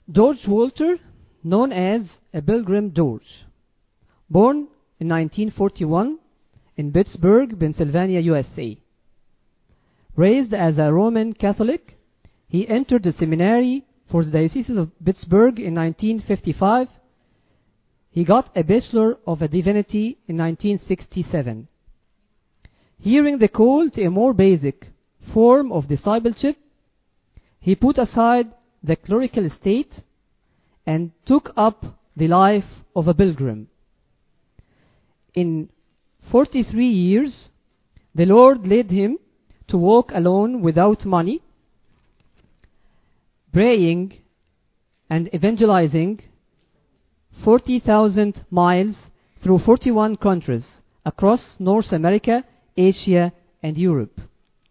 George Walter, known as a Pilgrim George, born in 1941 in Pittsburgh, Pennsylvania, USA. Raised as a Roman Catholic, he entered the seminary for the Diocese of Pittsburgh in 1955. He got a Bachelor of Divinity in 1967. Hearing the call to a more basic form of discipleship, he put aside the clerical state and took up the life of a pilgrim. In 43 years, the Lord led him to walk alone without money, praying and evangelizing 40,000 miles through 41 countries across North America, Asia, and Europe.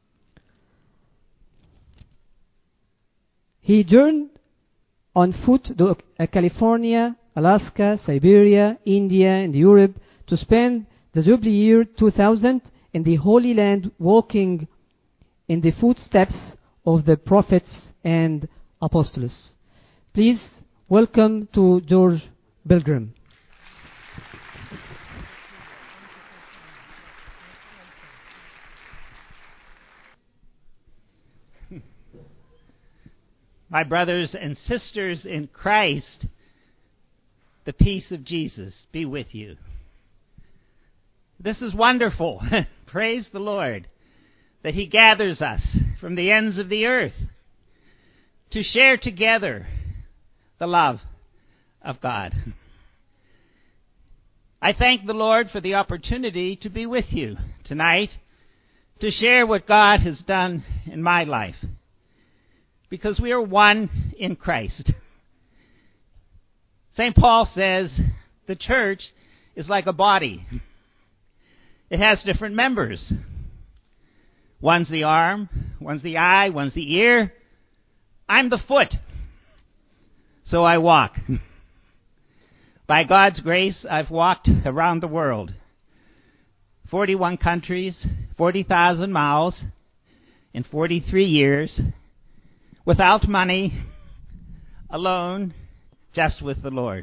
He journeyed on foot to California, Alaska, Siberia, India, and Europe to spend the Jubilee year 2000 in the Holy Land, walking in the footsteps of the prophets and apostles. Please welcome to George Pilgrim. My brothers and sisters in Christ, the peace of Jesus be with you. This is wonderful. Praise the Lord that He gathers us from the ends of the earth to share together the love of God. I thank the Lord for the opportunity to be with you tonight to share what God has done in my life, because we are one in Christ. St. Paul says the church is like a body. It has different members. One's the arm, one's the eye, one's the ear. I'm the foot, so I walk. By God's grace, I've walked around the world. 41 countries, 40,000 miles in 43 years, without money, alone, just with the Lord.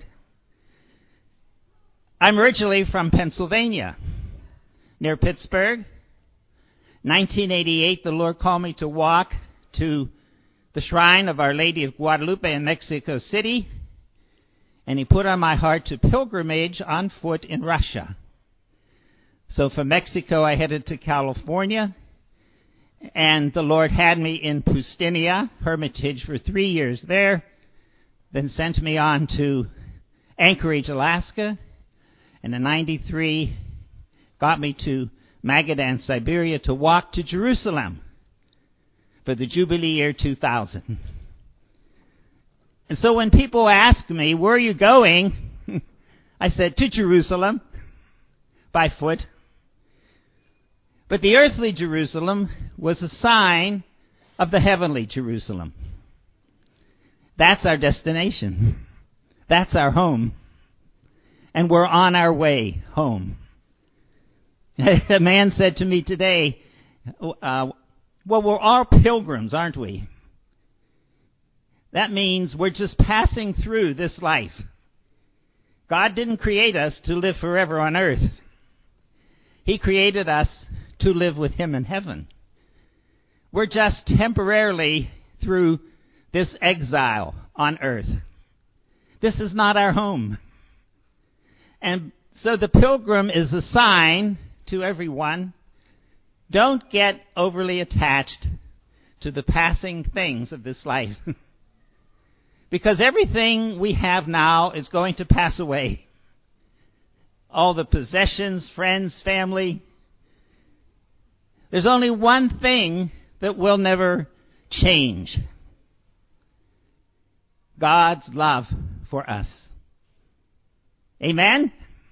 I'm originally from Pennsylvania, near Pittsburgh. 1988, the Lord called me to walk to the shrine of Our Lady of Guadalupe in Mexico City, and He put on my heart to pilgrimage on foot in Russia. So from Mexico, I headed to California, and the Lord had me in Pustinia, Hermitage, for 3 years there, then sent me on to Anchorage, Alaska, and in 93 got me to Magadan, Siberia, to walk to Jerusalem for the Jubilee year 2000. And so when people ask me, where are you going? I said, to Jerusalem, by foot. But the earthly Jerusalem was a sign of the heavenly Jerusalem. That's our destination. That's our home. And we're on our way home. A man said to me today, well, we're all pilgrims, aren't we? That means we're just passing through this life. God didn't create us to live forever on earth. He created us to live with Him in heaven. We're just temporarily through this exile on earth. This is not our home. And so the pilgrim is a sign to everyone. Don't get overly attached to the passing things of this life. Because everything we have now is going to pass away. All the possessions, friends, family. There's only one thing that will never change. God's love for us. Amen?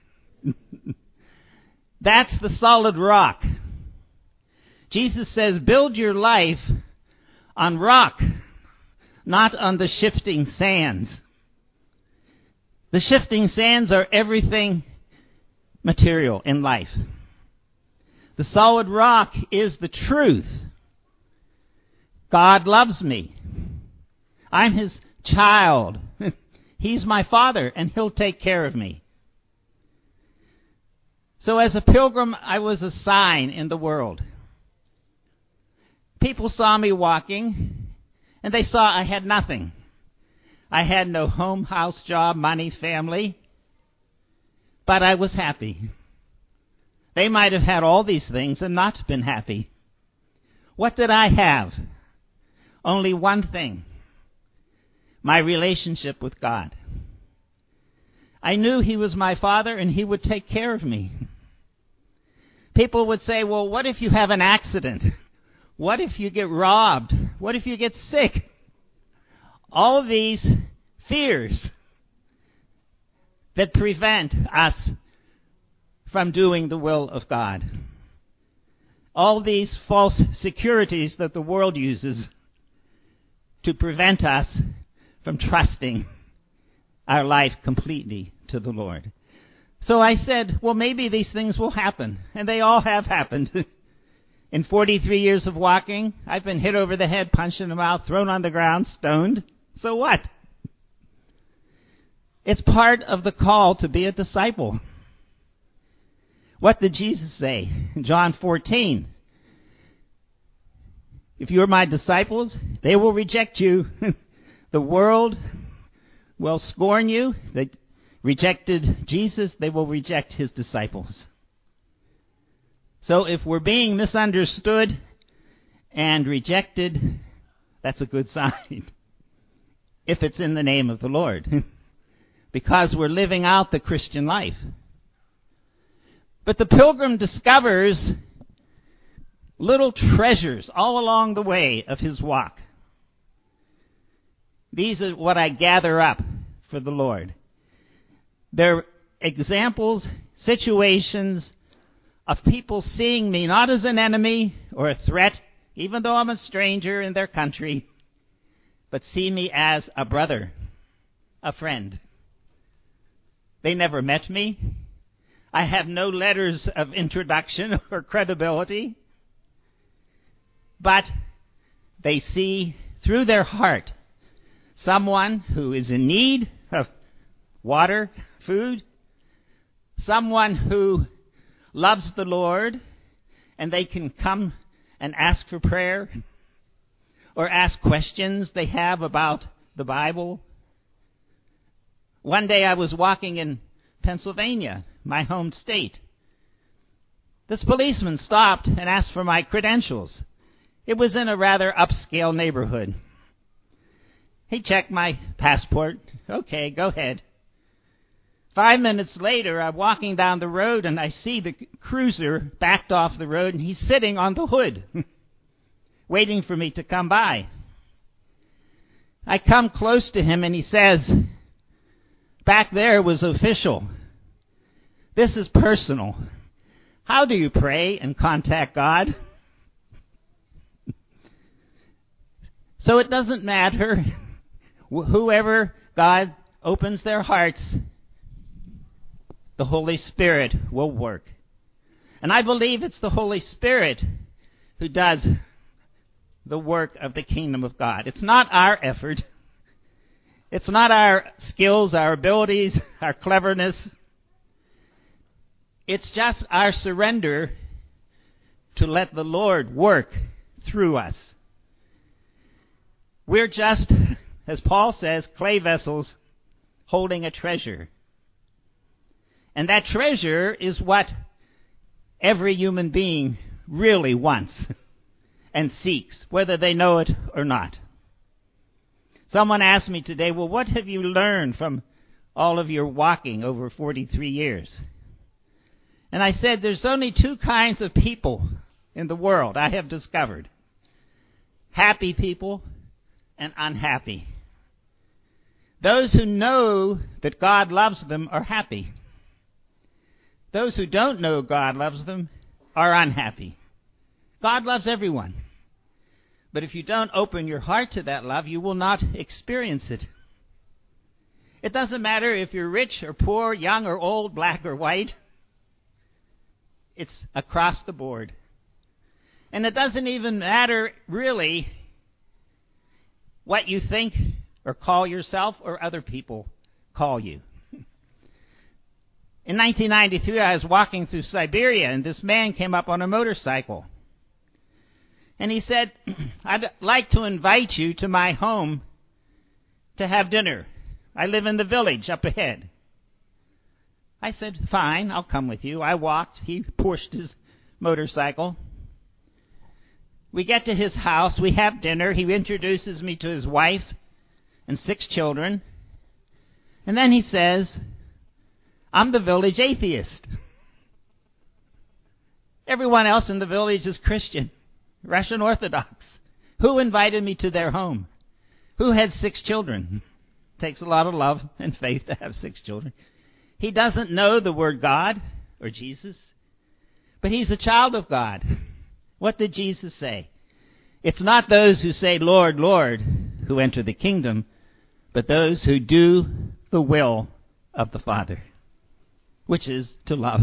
That's the solid rock. Jesus says, build your life on rock, not on the shifting sands. The shifting sands are everything material in life. The solid rock is the truth. God loves me. I'm His child. He's my Father, and He'll take care of me. So as a pilgrim, I was a sign in the world. People saw me walking, and they saw I had nothing. I had no home, house, job, money, family, but I was happy. They might have had all these things and not been happy. What did I have? Only one thing: my relationship with God. I knew He was my Father and He would take care of me. People would say, well, what if you have an accident? What if you get robbed? What if you get sick? All of these fears that prevent us from doing the will of God. All these false securities that the world uses to prevent us from trusting our life completely to the Lord. So I said, well, maybe these things will happen. And they all have happened. In 43 years of walking, I've been hit over the head, punched in the mouth, thrown on the ground, stoned. So what? It's part of the call to be a disciple. What did Jesus say in John 14? If you're my disciples, they will reject you. The world will scorn you. They rejected Jesus, they will reject His disciples. So if we're being misunderstood and rejected, that's a good sign. If it's in the name of the Lord. Because we're living out the Christian life. But the pilgrim discovers little treasures all along the way of his walk. These are what I gather up for the Lord. They're examples, situations of people seeing me not as an enemy or a threat, even though I'm a stranger in their country, but see me as a brother, a friend. They never met me. I have no letters of introduction or credibility. But they see through their heart someone who is in need of water, food, someone who loves the Lord, and they can come and ask for prayer or ask questions they have about the Bible. One day I was walking in Pennsylvania, my home state. This policeman stopped and asked for my credentials. It was in a rather upscale neighborhood. He checked my passport. Okay, go ahead. 5 minutes later, I'm walking down the road and I see the cruiser backed off the road and he's sitting on the hood, waiting for me to come by. I come close to him and he says, back there was official. This is personal. How do you pray and contact God? So it doesn't matter. Whoever God opens their hearts, the Holy Spirit will work. And I believe it's the Holy Spirit who does the work of the kingdom of God. It's not our effort. It's not our skills, our abilities, our cleverness. It's just our surrender to let the Lord work through us. We're just, as Paul says, clay vessels holding a treasure. And that treasure is what every human being really wants and seeks, whether they know it or not. Someone asked me today, well, what have you learned from all of your walking over 43 years? And I said, there's only two kinds of people in the world I have discovered. Happy people and unhappy. Those who know that God loves them are happy. Those who don't know God loves them are unhappy. God loves everyone. But if you don't open your heart to that love, you will not experience it. It doesn't matter if you're rich or poor, young or old, black or white. It's across the board. And it doesn't even matter really what you think or call yourself or other people call you. In 1993, I was walking through Siberia, and this man came up on a motorcycle. And he said, I'd like to invite you to my home to have dinner. I live in the village up ahead. I said, fine, I'll come with you. I walked. He pushed his motorcycle. We get to his house. We have dinner. He introduces me to his wife and 6 children. And then he says, I'm the village atheist. Everyone else in the village is Christian, Russian Orthodox. Who invited me to their home? Who had 6 children? Takes a lot of love and faith to have 6 children. He doesn't know the word God or Jesus, but he's a child of God. What did Jesus say? It's not those who say, Lord, Lord, who enter the kingdom, but those who do the will of the Father, which is to love.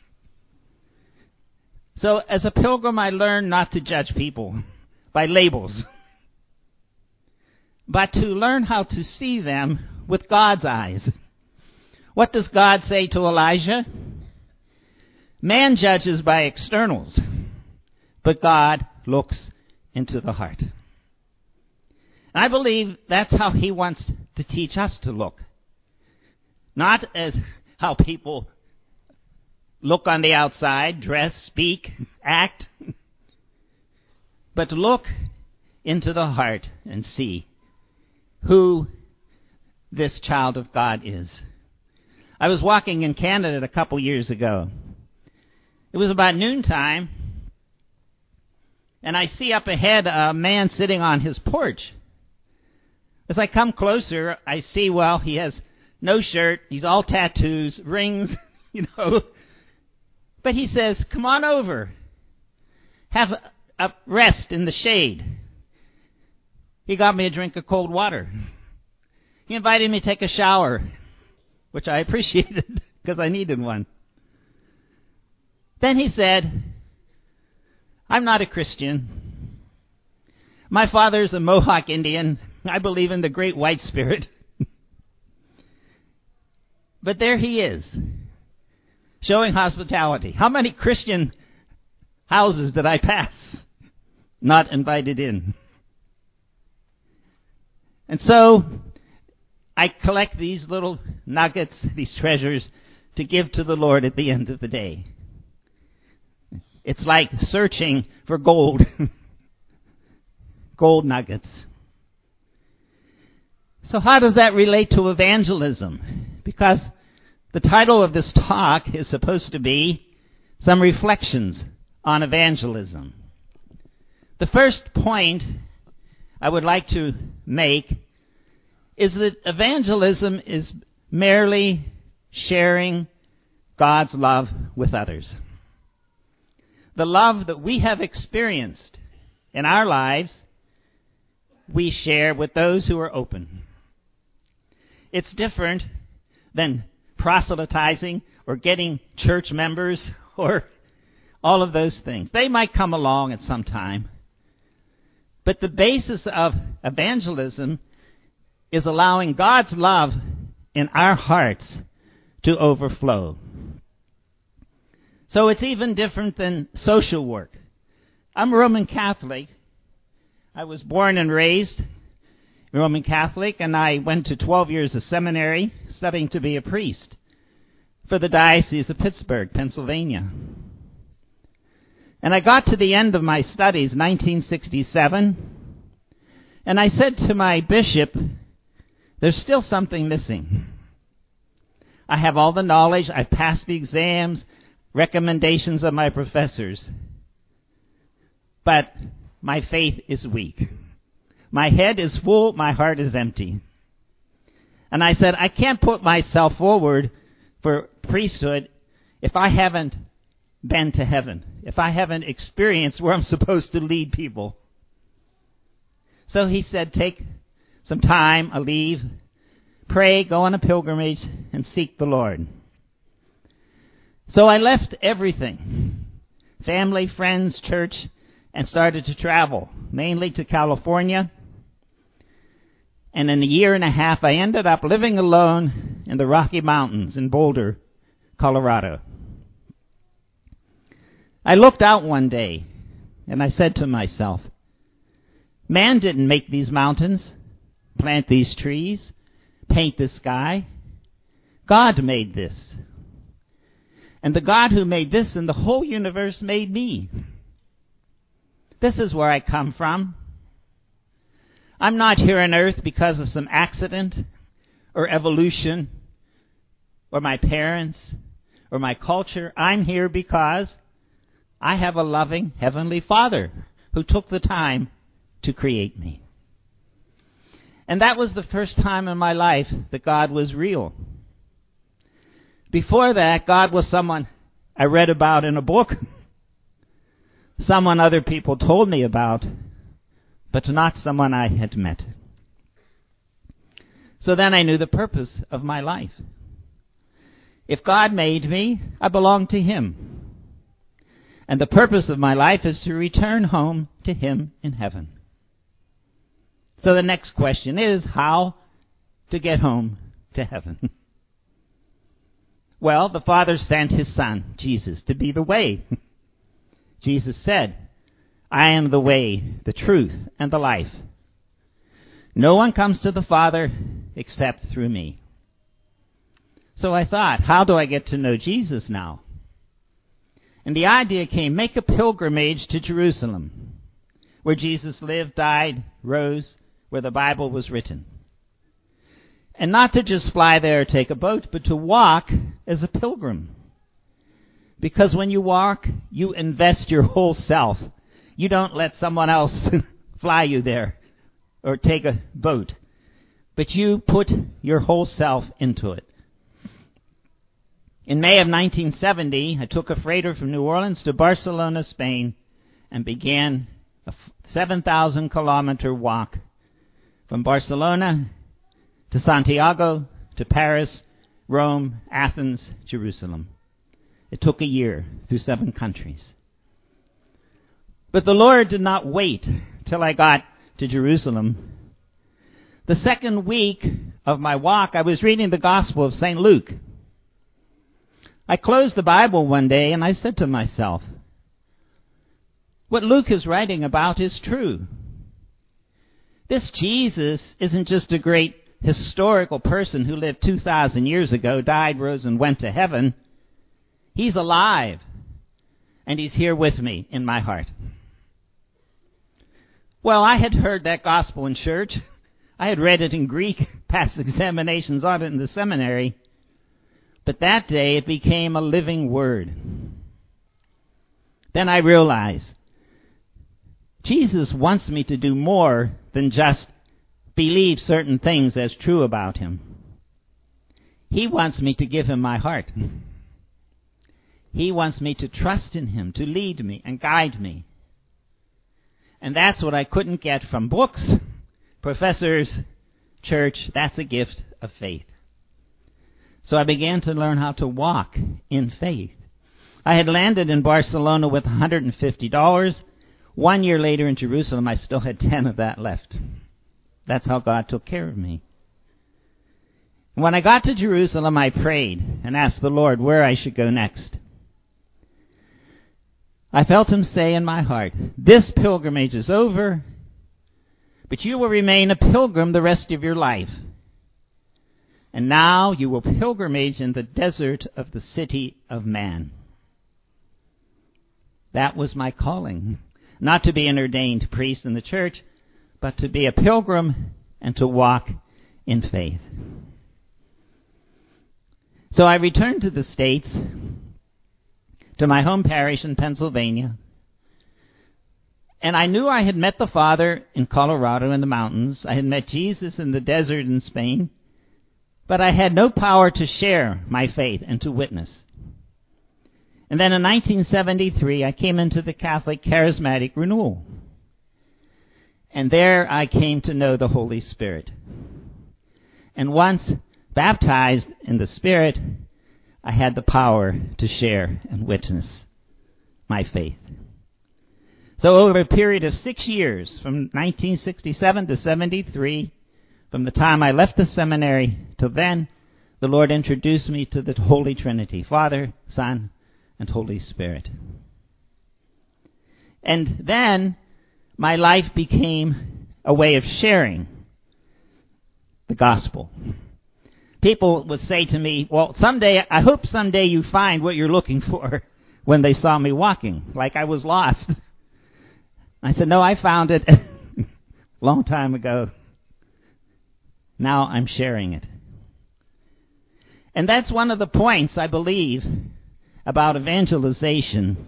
So as a pilgrim, I learned not to judge people by labels, but to learn how to see them with God's eyes. What does God say to Elijah? Man judges by externals, but God looks into the heart. And I believe that's how he wants to teach us to look. Not as how people look on the outside, dress, speak, act, but to look into the heart and see who this child of God is. I was walking in Canada a couple years ago. It was about noontime, and I see up ahead a man sitting on his porch. As I come closer, I see, well, he has no shirt, he's all tattoos, rings, But he says, come on over. Have a rest in the shade. He got me a drink of cold water. He invited me to take a shower, which I appreciated because I needed one. Then he said, I'm not a Christian. My father's a Mohawk Indian. I believe in the great white spirit. But there he is, showing hospitality. How many Christian houses did I pass? Not invited in. And so I collect these little nuggets, these treasures, to give to the Lord at the end of the day. It's like searching for gold. Gold nuggets. So how does that relate to evangelism? Because the title of this talk is supposed to be some reflections on evangelism. The first point I would like to make is that evangelism is merely sharing God's love with others. The love that we have experienced in our lives, we share with those who are open. It's different than proselytizing or getting church members or all of those things. They might come along at some time. But the basis of evangelism is allowing God's love in our hearts to overflow. So it's even different than social work. I'm Roman Catholic. I was born and raised Roman Catholic, and I went to 12 years of seminary studying to be a priest for the Diocese of Pittsburgh, Pennsylvania. And I got to the end of my studies, 1967, and I said to my bishop, there's still something missing. I have all the knowledge, I've passed the exams, recommendations of my professors, but my faith is weak. My head is full, my heart is empty. And I said, I can't put myself forward for priesthood if I haven't been to heaven, if I haven't experienced where I'm supposed to lead people. So he said, take some time, a leave, pray, go on a pilgrimage, and seek the Lord. So I left everything, family, friends, church, and started to travel, mainly to California. And in a year and a half, I ended up living alone in the Rocky Mountains in Boulder, Colorado. I looked out one day and I said to myself, man didn't make these mountains, plant these trees, paint this sky. God made this. And the God who made this and the whole universe made me. This is where I come from. I'm not here on earth because of some accident or evolution or my parents or my culture. I'm here because I have a loving Heavenly Father who took the time to create me. And that was the first time in my life that God was real. Before that, God was someone I read about in a book, someone other people told me about, but not someone I had met. So then I knew the purpose of my life. If God made me, I belong to Him. And the purpose of my life is to return home to Him in heaven. So the next question is how to get home to heaven. Well, the Father sent His Son, Jesus, to be the way. Jesus said, I am the way, the truth, and the life. No one comes to the Father except through me. So I thought, how do I get to know Jesus now? And the idea came, make a pilgrimage to Jerusalem, where Jesus lived, died, rose, where the Bible was written. And not to just fly there or take a boat, but to walk as a pilgrim. Because when you walk, you invest your whole self. You don't let someone else fly you there or take a boat. But you put your whole self into it. In May of 1970, I took a freighter from New Orleans to Barcelona, Spain, and began a 7,000-kilometer walk from Barcelona to Santiago, to Paris, Rome, Athens, Jerusalem. It took a year through 7 countries. But the Lord did not wait till I got to Jerusalem. The second week of my walk, I was reading the Gospel of St. Luke. I closed the Bible one day and I said to myself, what Luke is writing about is true. This Jesus isn't just a great historical person who lived 2,000 years ago, died, rose, and went to heaven. He's alive, and He's here with me in my heart. Well, I had heard that gospel in church. I had read it in Greek, passed examinations on it in the seminary. But that day it became a living word. Then I realized Jesus wants me to do more than just believe certain things as true about Him. He wants me to give Him my heart. He wants me to trust in Him, to lead me and guide me. And that's what I couldn't get from books, professors, church. That's a gift of faith. So I began to learn how to walk in faith. I had landed in Barcelona with $150. 1 year later in Jerusalem, I still had 10 of that left. That's how God took care of me. When I got to Jerusalem, I prayed and asked the Lord where I should go next. I felt Him say in my heart, this pilgrimage is over, but you will remain a pilgrim the rest of your life. And now you will pilgrimage in the desert of the city of man. That was my calling. Not to be an ordained priest in the church, but to be a pilgrim and to walk in faith. So I returned to the States, to my home parish in Pennsylvania. And I knew I had met the Father in Colorado in the mountains. I had met Jesus in the desert in Spain. But I had no power to share my faith and to witness. And then in 1973, I came into the Catholic Charismatic Renewal. And there I came to know the Holy Spirit. And once baptized in the Spirit, I had the power to share and witness my faith. So over a period of 6 years, from 1967 to 73, from the time I left the seminary till then, the Lord introduced me to the Holy Trinity, Father, Son, and Holy Spirit. And then my life became a way of sharing the gospel. People would say to me, well, I hope someday you find what you're looking for, when they saw me walking, like I was lost. I said, no, I found it a long time ago. Now I'm sharing it. And that's one of the points, I believe, about evangelization.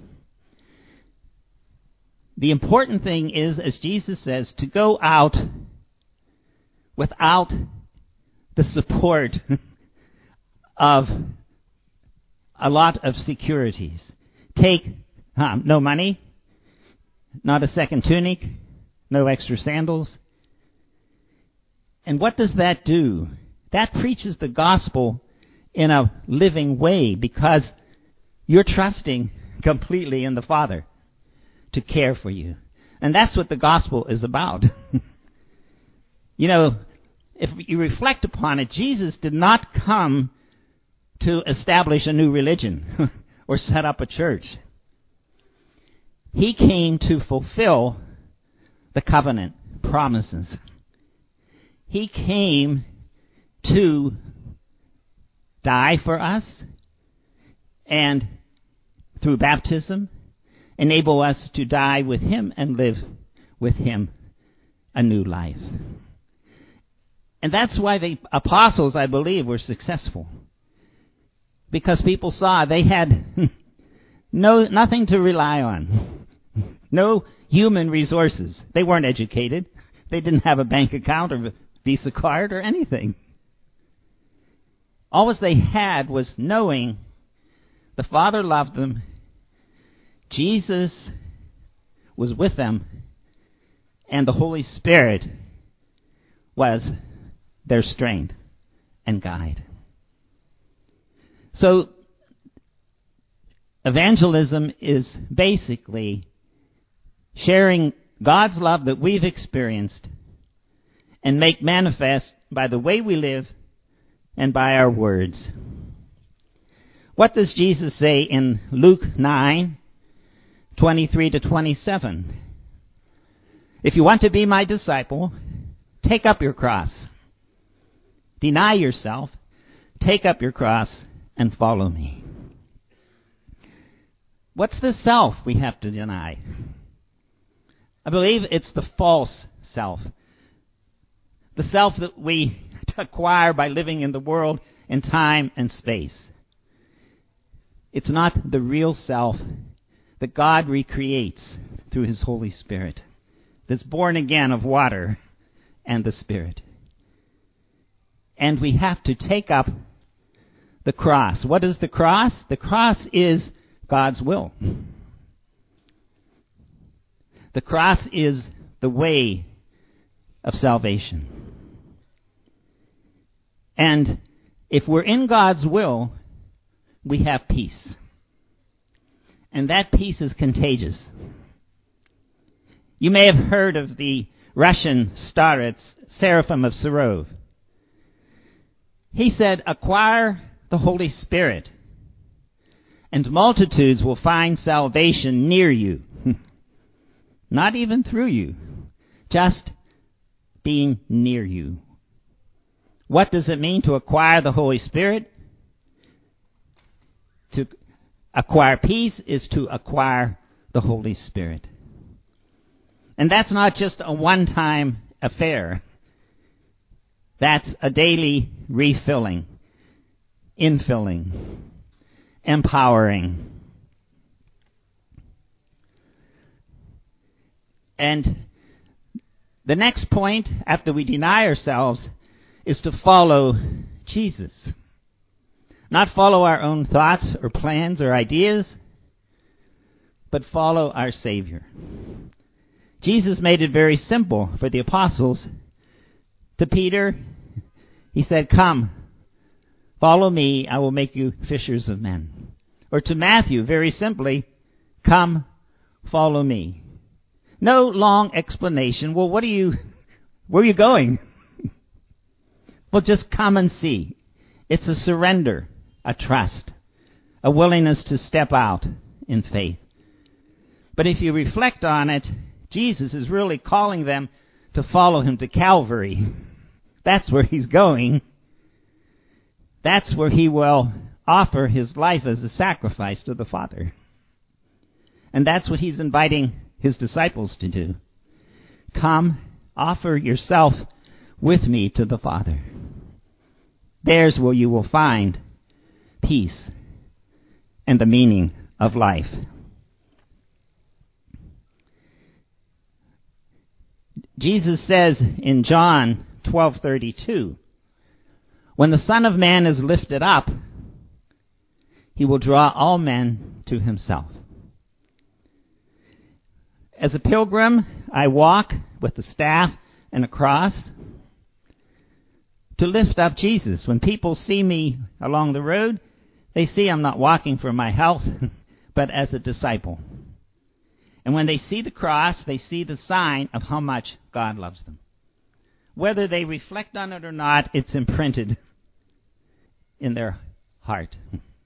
The important thing is, as Jesus says, to go out without the support of a lot of securities. Take no money, not a second tunic, no extra sandals. And what does that do? That preaches the gospel in a living way, because you're trusting completely in the Father to care for you. And that's what the gospel is about. You know, if you reflect upon it, Jesus did not come to establish a new religion or set up a church. He came to fulfill the covenant promises. He came to die for us and, through baptism, enable us to die with Him and live with Him a new life. And that's why the apostles, I believe, were successful. Because people saw they had nothing to rely on. No human resources. They weren't educated. They didn't have a bank account or a Visa card or anything. All they had was knowing the Father loved them, Jesus was with them, and the Holy Spirit was their strength and guide. So, evangelism is basically sharing God's love that we've experienced and make manifest by the way we live and by our words. What does Jesus say in Luke 9:23-27? If you want to be my disciple, take up your cross. Deny yourself, take up your cross, and follow me. What's the self we have to deny? I believe it's the false self. The self that we acquire by living in the world in time and space. It's not the real self that God recreates through His Holy Spirit, that's born again of water and the Spirit. And we have to take up the cross. What is the cross? The cross is God's will. The cross is the way of salvation. And if we're in God's will, we have peace. And that peace is contagious. You may have heard of the Russian starets, Seraphim of Sarov. He said, acquire the Holy Spirit, and multitudes will find salvation near you. Not even through you, just being near you. What does it mean to acquire the Holy Spirit? To acquire peace is to acquire the Holy Spirit. And that's not just a one-time affair. That's a daily refilling, infilling, empowering. And the next point, after we deny ourselves, is to follow Jesus. Not follow our own thoughts or plans or ideas, but follow our Savior. Jesus made it very simple for the apostles. To Peter, He said, come, follow me, I will make you fishers of men. Or to Matthew, very simply, come, follow me. No long explanation. Well, where are you going? Well, just come and see. It's a surrender, a trust, a willingness to step out in faith. But if you reflect on it, Jesus is really calling them to follow him to Calvary. That's where he's going. That's where he will offer his life as a sacrifice to the Father. And that's what he's inviting his disciples to do. Come, offer yourself with me to the Father. There's where you will find peace and the meaning of life. Jesus says in John 12:32, when the Son of Man is lifted up, he will draw all men to himself. As a pilgrim, I walk with a staff and a cross to lift up Jesus. When people see me along the road, they see I'm not walking for my health, but as a disciple. And when they see the cross, they see the sign of how much God loves them. Whether they reflect on it or not, it's imprinted in their heart.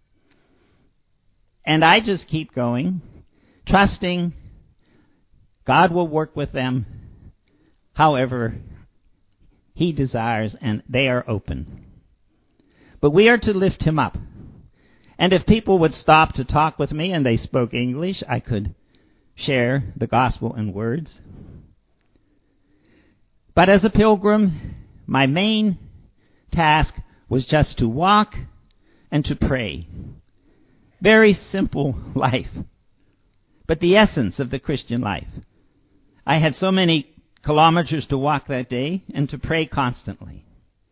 And I just keep going, trusting God will work with them however he desires, and they are open. But we are to lift him up. And if people would stop to talk with me and they spoke English, I could share the gospel in words. But as a pilgrim, my main task was just to walk and to pray. Very simple life, but the essence of the Christian life. I had so many kilometers to walk that day and to pray constantly.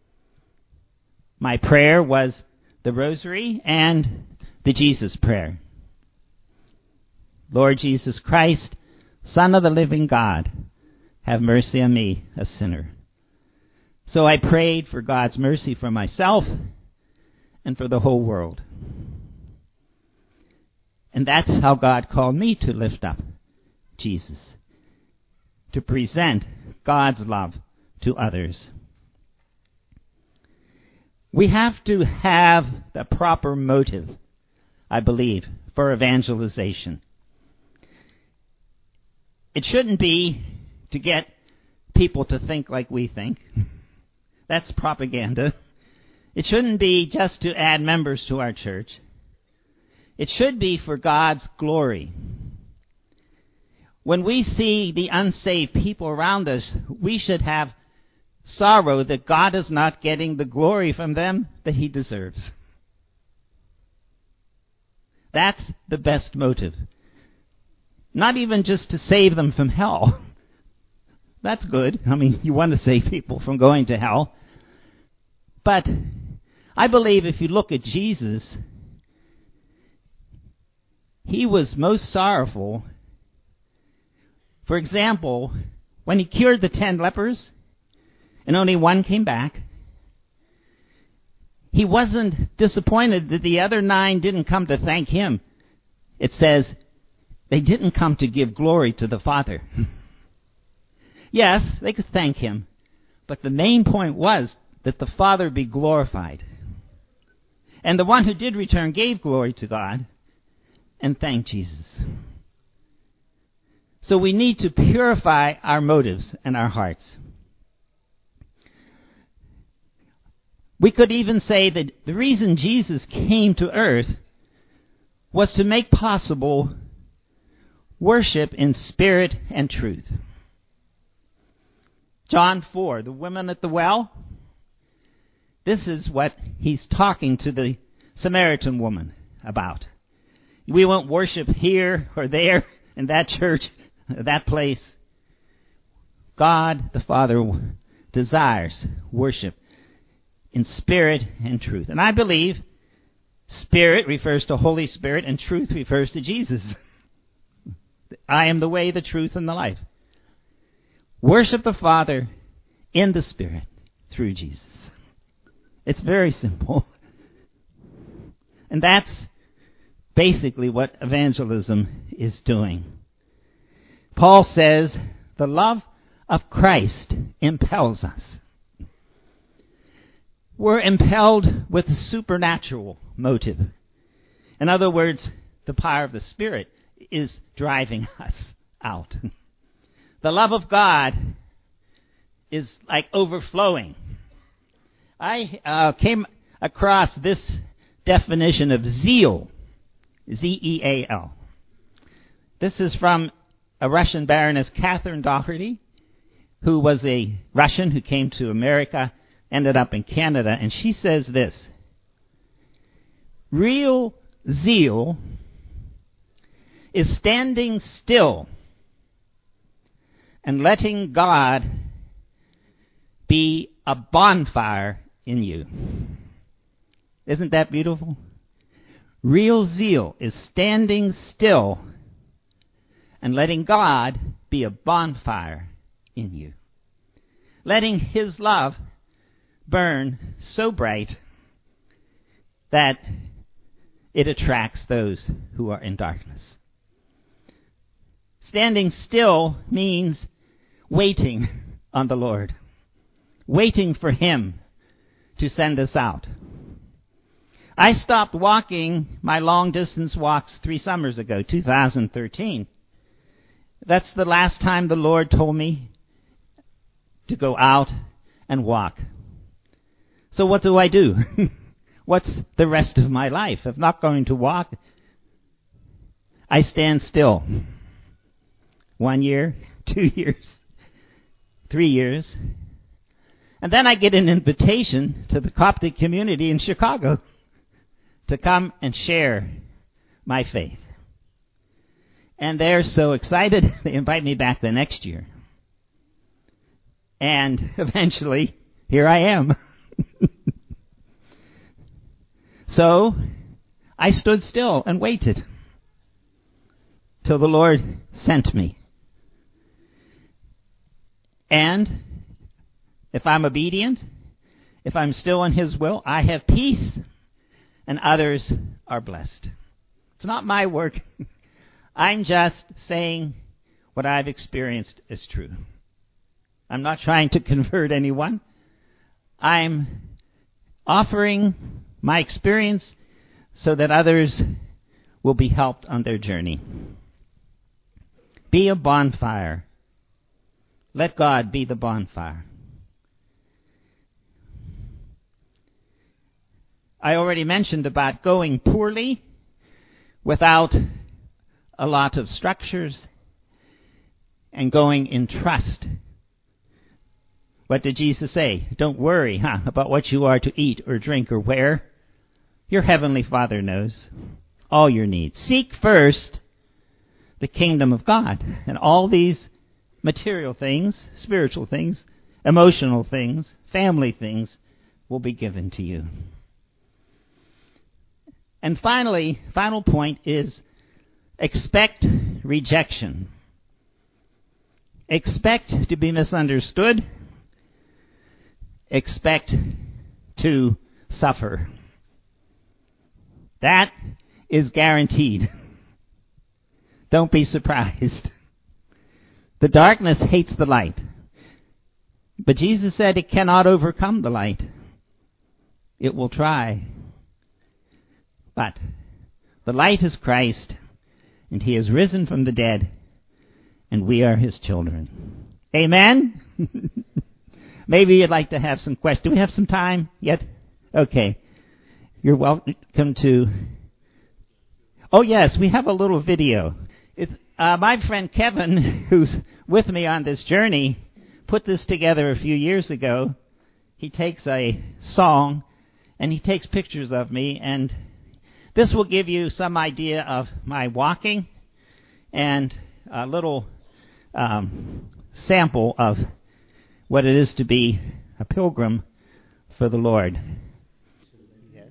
My prayer was the rosary and the Jesus prayer. Lord Jesus Christ, Son of the living God, have mercy on me, a sinner. So I prayed for God's mercy for myself and for the whole world. And that's how God called me to lift up Jesus, to present God's love to others. We have to have the proper motive, I believe, for evangelization. It shouldn't be to get people to think like we think. That's propaganda. It shouldn't be just to add members to our church. It should be for God's glory. When we see the unsaved people around us, we should have sorrow that God is not getting the glory from them that he deserves. That's the best motive. Not even just to save them from hell. That's good. I mean, you want to save people from going to hell. But I believe if you look at Jesus, he was most sorrowful. For example, when he cured the 10 lepers and only one came back, he wasn't disappointed that the other 9 didn't come to thank him. It says they didn't come to give glory to the Father. Yes, they could thank him, but the main point was that the Father be glorified. And the one who did return gave glory to God and thanked Jesus. So we need to purify our motives and our hearts. We could even say that the reason Jesus came to earth was to make possible worship in spirit and truth. John 4, the woman at the well, this is what he's talking to the Samaritan woman about. We won't worship here or there in that church, that place. God the Father desires worship in spirit and truth. And I believe spirit refers to Holy Spirit and truth refers to Jesus. I am the way, the truth, and the life. Worship the Father in the Spirit through Jesus. It's very simple. And that's basically what evangelism is doing. Paul says the love of Christ impels us. we're impelled with a supernatural motive. In other words, the power of the Spirit is driving us out. The love of God is like overflowing. I came across this definition of zeal, Z-E-A-L. This is from a Russian Baroness, Catherine Doherty, who was a Russian who came to America, ended up in Canada, and she says this: real zeal is standing still and letting God be a bonfire in you. Isn't that beautiful? Real zeal is standing still and letting God be a bonfire in you. Letting His love burn so bright that it attracts those who are in darkness. Standing still means waiting on the Lord, waiting for Him to send us out. I stopped walking my long-distance walks 3 summers ago, 2013. That's the last time the Lord told me to go out and walk. So what do? What's the rest of my life? If not going to walk, I stand still. 1 year, 2 years, 3 years. And then I get an invitation to the Coptic community in Chicago to come and share my faith. And they're so excited, they invite me back the next year. And eventually, here I am. So, I stood still and waited till the Lord sent me. And if I'm obedient, if I'm still in His will, I have peace, and others are blessed. It's not my work. I'm just saying what I've experienced is true. I'm not trying to convert anyone. I'm offering my experience so that others will be helped on their journey. Be a bonfire. Let God be the bonfire. I already mentioned about going poorly without a lot of structures and going in trust. What did Jesus say? Don't worry, about what you are to eat or drink or wear. Your heavenly Father knows all your needs. Seek first the kingdom of God, and all these material things, spiritual things, emotional things, family things will be given to you. And finally, final point is expect rejection. Expect to be misunderstood. Expect to suffer. That is guaranteed. Don't be surprised. The darkness hates the light. But Jesus said it cannot overcome the light. It will try. But the light is Christ, and He has risen from the dead, and we are His children. Amen? Maybe you'd like to have some questions. Do we have some time yet? Okay. You're welcome to... Oh, yes, we have a little video. My friend Kevin, who's with me on this journey, put this together a few years ago. He takes a song, and he takes pictures of me, and this will give you some idea of my walking and a little sample of what it is to be a pilgrim for the Lord. Yes.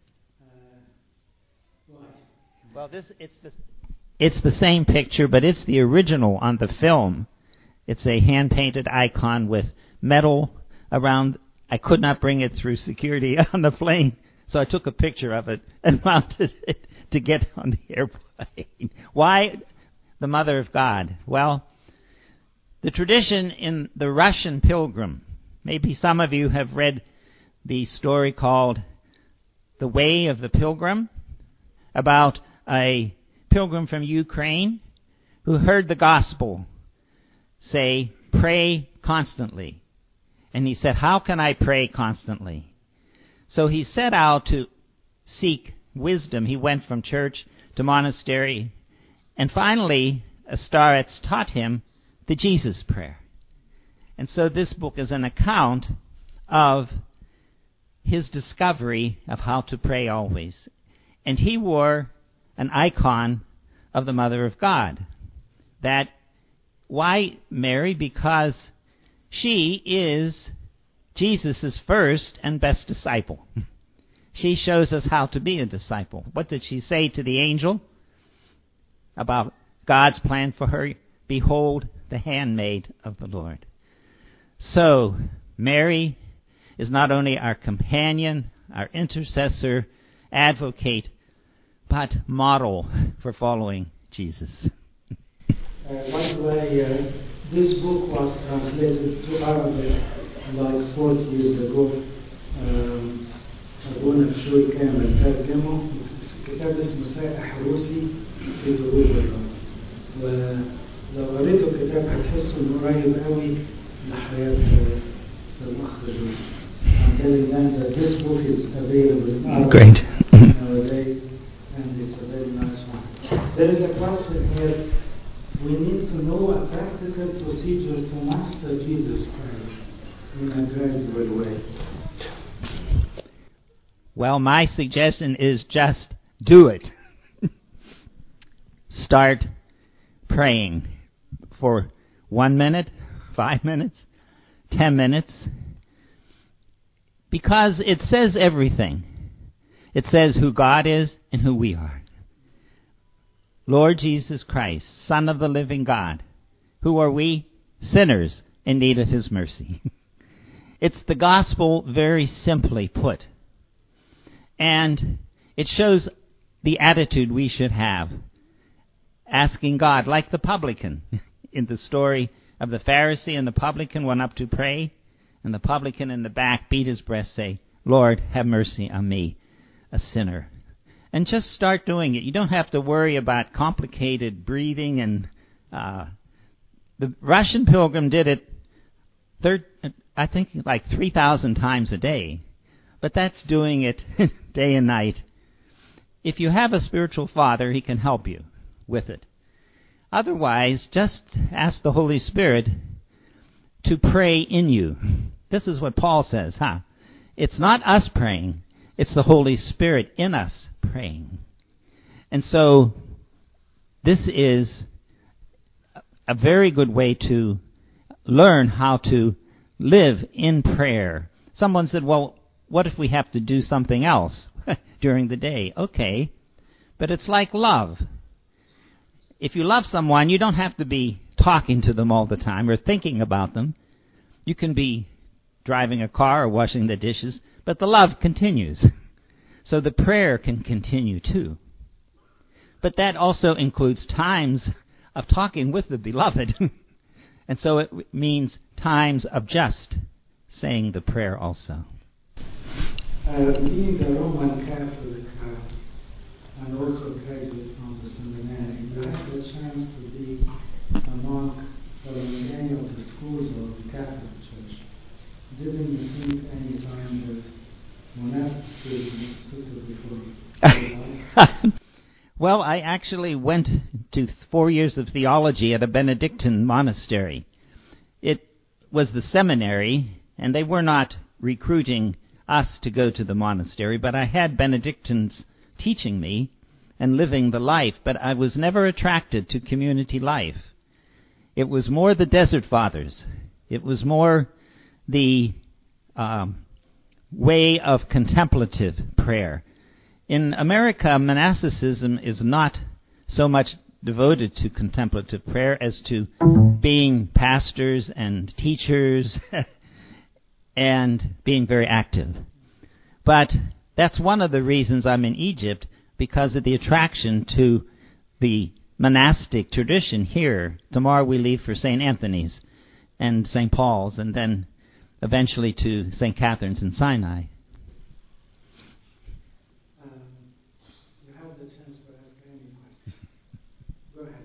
Well, it's the same picture, but it's the original on the film. It's a hand-painted icon with metal around. I could not bring it through security on the plane, so I took a picture of it and mounted it to get on the airplane. Why the Mother of God? Well, the tradition in the Russian pilgrim, maybe some of you have read the story called The Way of the Pilgrim, about a pilgrim from Ukraine who heard the gospel say, pray constantly. And he said, how can I pray constantly? So he set out to seek wisdom. He went from church to monastery, and finally a starets taught him the Jesus prayer. And so this book is an account of his discovery of how to pray always. And he wore an icon of the Mother of God. That, why Mary? Because she is Jesus' first and best disciple. She shows us how to be a disciple. What did she say to the angel about God's plan for her? Behold, the handmaid of the Lord. So, Mary is not only our companion, our intercessor, advocate, but model for following Jesus. By the way, this book was translated to Arabic like 40 years ago. أبونا بشوي كامل ترجمه. كتاب اسمه سائح روسي في دروب الرب. ولو قريتوا الكتاب هتحسوا إنه قريب قوي لحياة الأخ جوي. I'm telling them that this book is available in Arabic nowadays, and it's a very nice one. There is a question here. We need to know a practical procedure to master Jesus Christ in a gradual way. Well, my suggestion is just do it. Start praying for 1 minute, 5 minutes, 10 minutes. Because it says everything. It says who God is and who we are. Lord Jesus Christ, Son of the living God. Who are we? Sinners in need of His mercy. It's the gospel very simply put. And it shows the attitude we should have. Asking God, like the publican. In the story of the Pharisee and the publican went up to pray. And the publican in the back beat his breast, say, Lord, have mercy on me, a sinner. And just start doing it. You don't have to worry about complicated breathing. And the Russian pilgrim did it, I think, like 3,000 times a day. But that's doing it day and night. If you have a spiritual father, he can help you with it. Otherwise, just ask the Holy Spirit to pray in you. This is what Paul says, It's not us praying, it's the Holy Spirit in us praying. And so, this is a very good way to learn how to live in prayer. Someone said, well, what if we have to do something else during the day? Okay, but it's like love. If you love someone, you don't have to be talking to them all the time or thinking about them. You can be driving a car or washing the dishes, but the love continues. So the prayer can continue too. But that also includes times of talking with the beloved. And so it means times of just saying the prayer also. Being a Roman Catholic and also graduate from the seminary, you had the chance to be a monk in any of the schools of the Catholic Church. Didn't you think any time that monasticism is suitable for life? Well, I actually went to 4 years of theology at a Benedictine monastery. It was the seminary, and they were not recruiting us to go to the monastery, but I had Benedictines teaching me and living the life, but I was never attracted to community life. It was more the Desert Fathers. It was more the way of contemplative prayer. In America, monasticism is not so much devoted to contemplative prayer as to being pastors and teachers and being very active. But that's one of the reasons I'm in Egypt, because of the attraction to the monastic tradition here. Tomorrow we leave for St. Anthony's and St. Paul's, and then eventually to St. Catherine's in Sinai. chance to ask any question. Go ahead.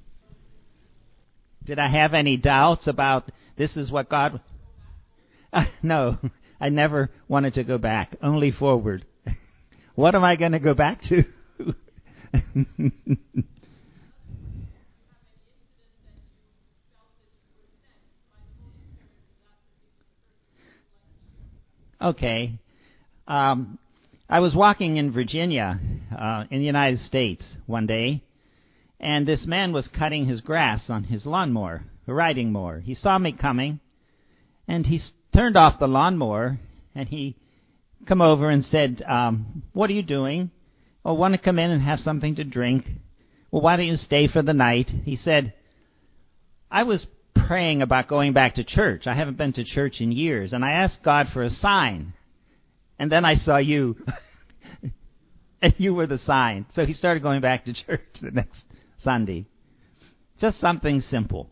Did I have any doubts about this is what God... no, I never wanted to go back, only forward. What am I going to go back to? Okay. I was walking in Virginia, in the United States, one day, and this man was cutting his grass on his lawnmower, a riding mower. He saw me coming, and he turned off the lawnmower, and he come over and said, what are you doing? Oh, want to come in and have something to drink? Well, why don't you stay for the night? He said, I was praying about going back to church. I haven't been to church in years, and I asked God for a sign. And then I saw you, and you were the sign. So he started going back to church the next Sunday. Just something simple.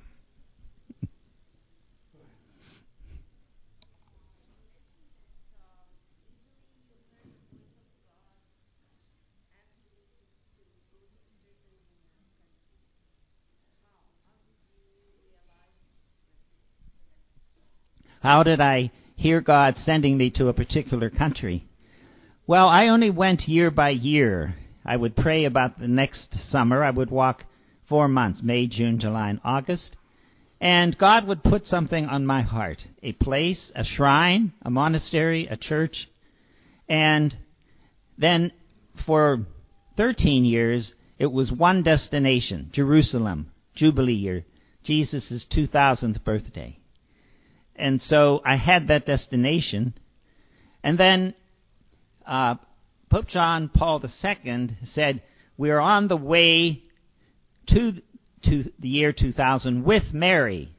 How did I hear God sending me to a particular country? Well, I only went year by year. I would pray about the next summer. I would walk 4 months, May, June, July, and August. And God would put something on my heart, a place, a shrine, a monastery, a church. And then for 13 years, it was one destination, Jerusalem, Jubilee year, Jesus' 2000th birthday. And so I had that destination. And then Pope John Paul II said, we're on the way to the year 2000 with Mary.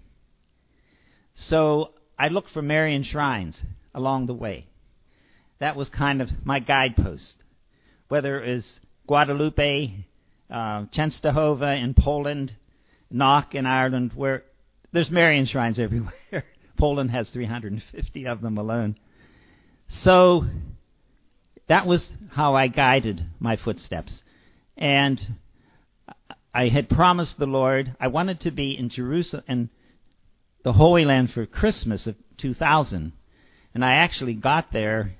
So I looked for Marian shrines along the way. That was kind of my guidepost. Whether it was Guadalupe, Częstochowa in Poland, Knock in Ireland, where there's Marian shrines everywhere. Poland has 350 of them alone. So that was how I guided my footsteps. And I had promised the Lord I wanted to be in Jerusalem, in the Holy Land for Christmas of 2000. And I actually got there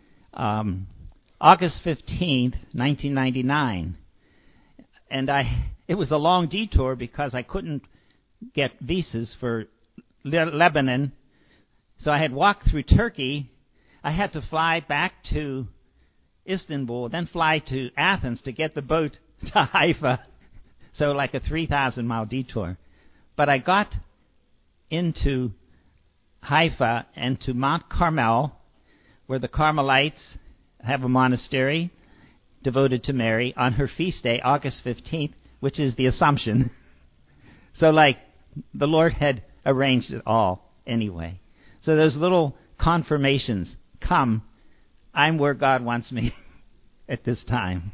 August 15th, 1999. And it was a long detour because I couldn't get visas for Lebanon. So I had walked through Turkey. I had to fly back to Istanbul, then fly to Athens to get the boat to Haifa. So like a 3,000-mile detour. But I got into Haifa and to Mount Carmel, where the Carmelites have a monastery devoted to Mary on her feast day, August 15th, which is the Assumption. So like the Lord had arranged it all anyway. So those little confirmations come. I'm where God wants me at this time.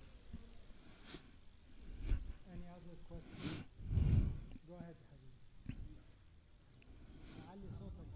Any other questions? Go ahead, Habib. علي صوتك.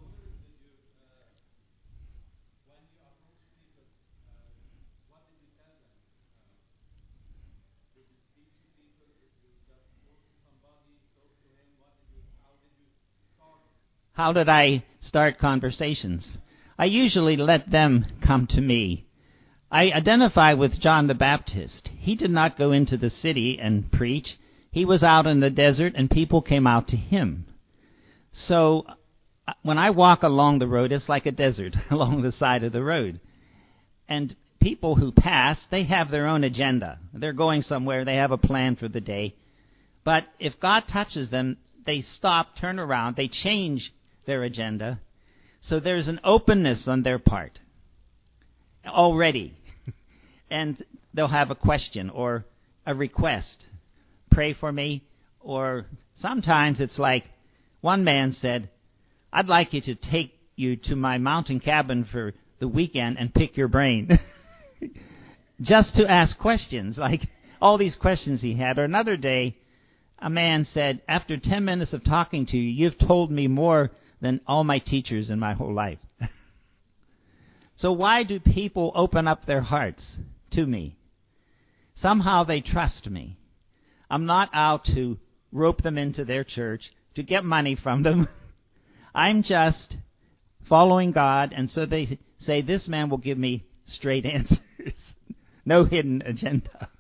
When you approach people, what did you tell them? Did you speak to people? Did you just go to somebody, talk to him? How did you start? How did I start conversations? I usually let them come to me. I identify with John the Baptist. He did not go into the city and preach. He was out in the desert, and people came out to him. So when I walk along the road, it's like a desert along the side of the road. And people who pass, they have their own agenda. They're going somewhere. They have a plan for the day. But if God touches them, they stop, turn around, they change their agenda. So there's an openness on their part already. And they'll have a question or a request. Pray for me. Or sometimes it's like one man said, I'd like you to take you to my mountain cabin for the weekend and pick your brain. Just to ask questions, like all these questions he had. Or another day, a man said, after 10 minutes of talking to you, you've told me more than all my teachers in my whole life. So why do people open up their hearts to me? somehow they trust me. I'm not out to rope them into their church, to get money from them. I'm just following God, and so they say, this man will give me straight answers. No hidden agenda.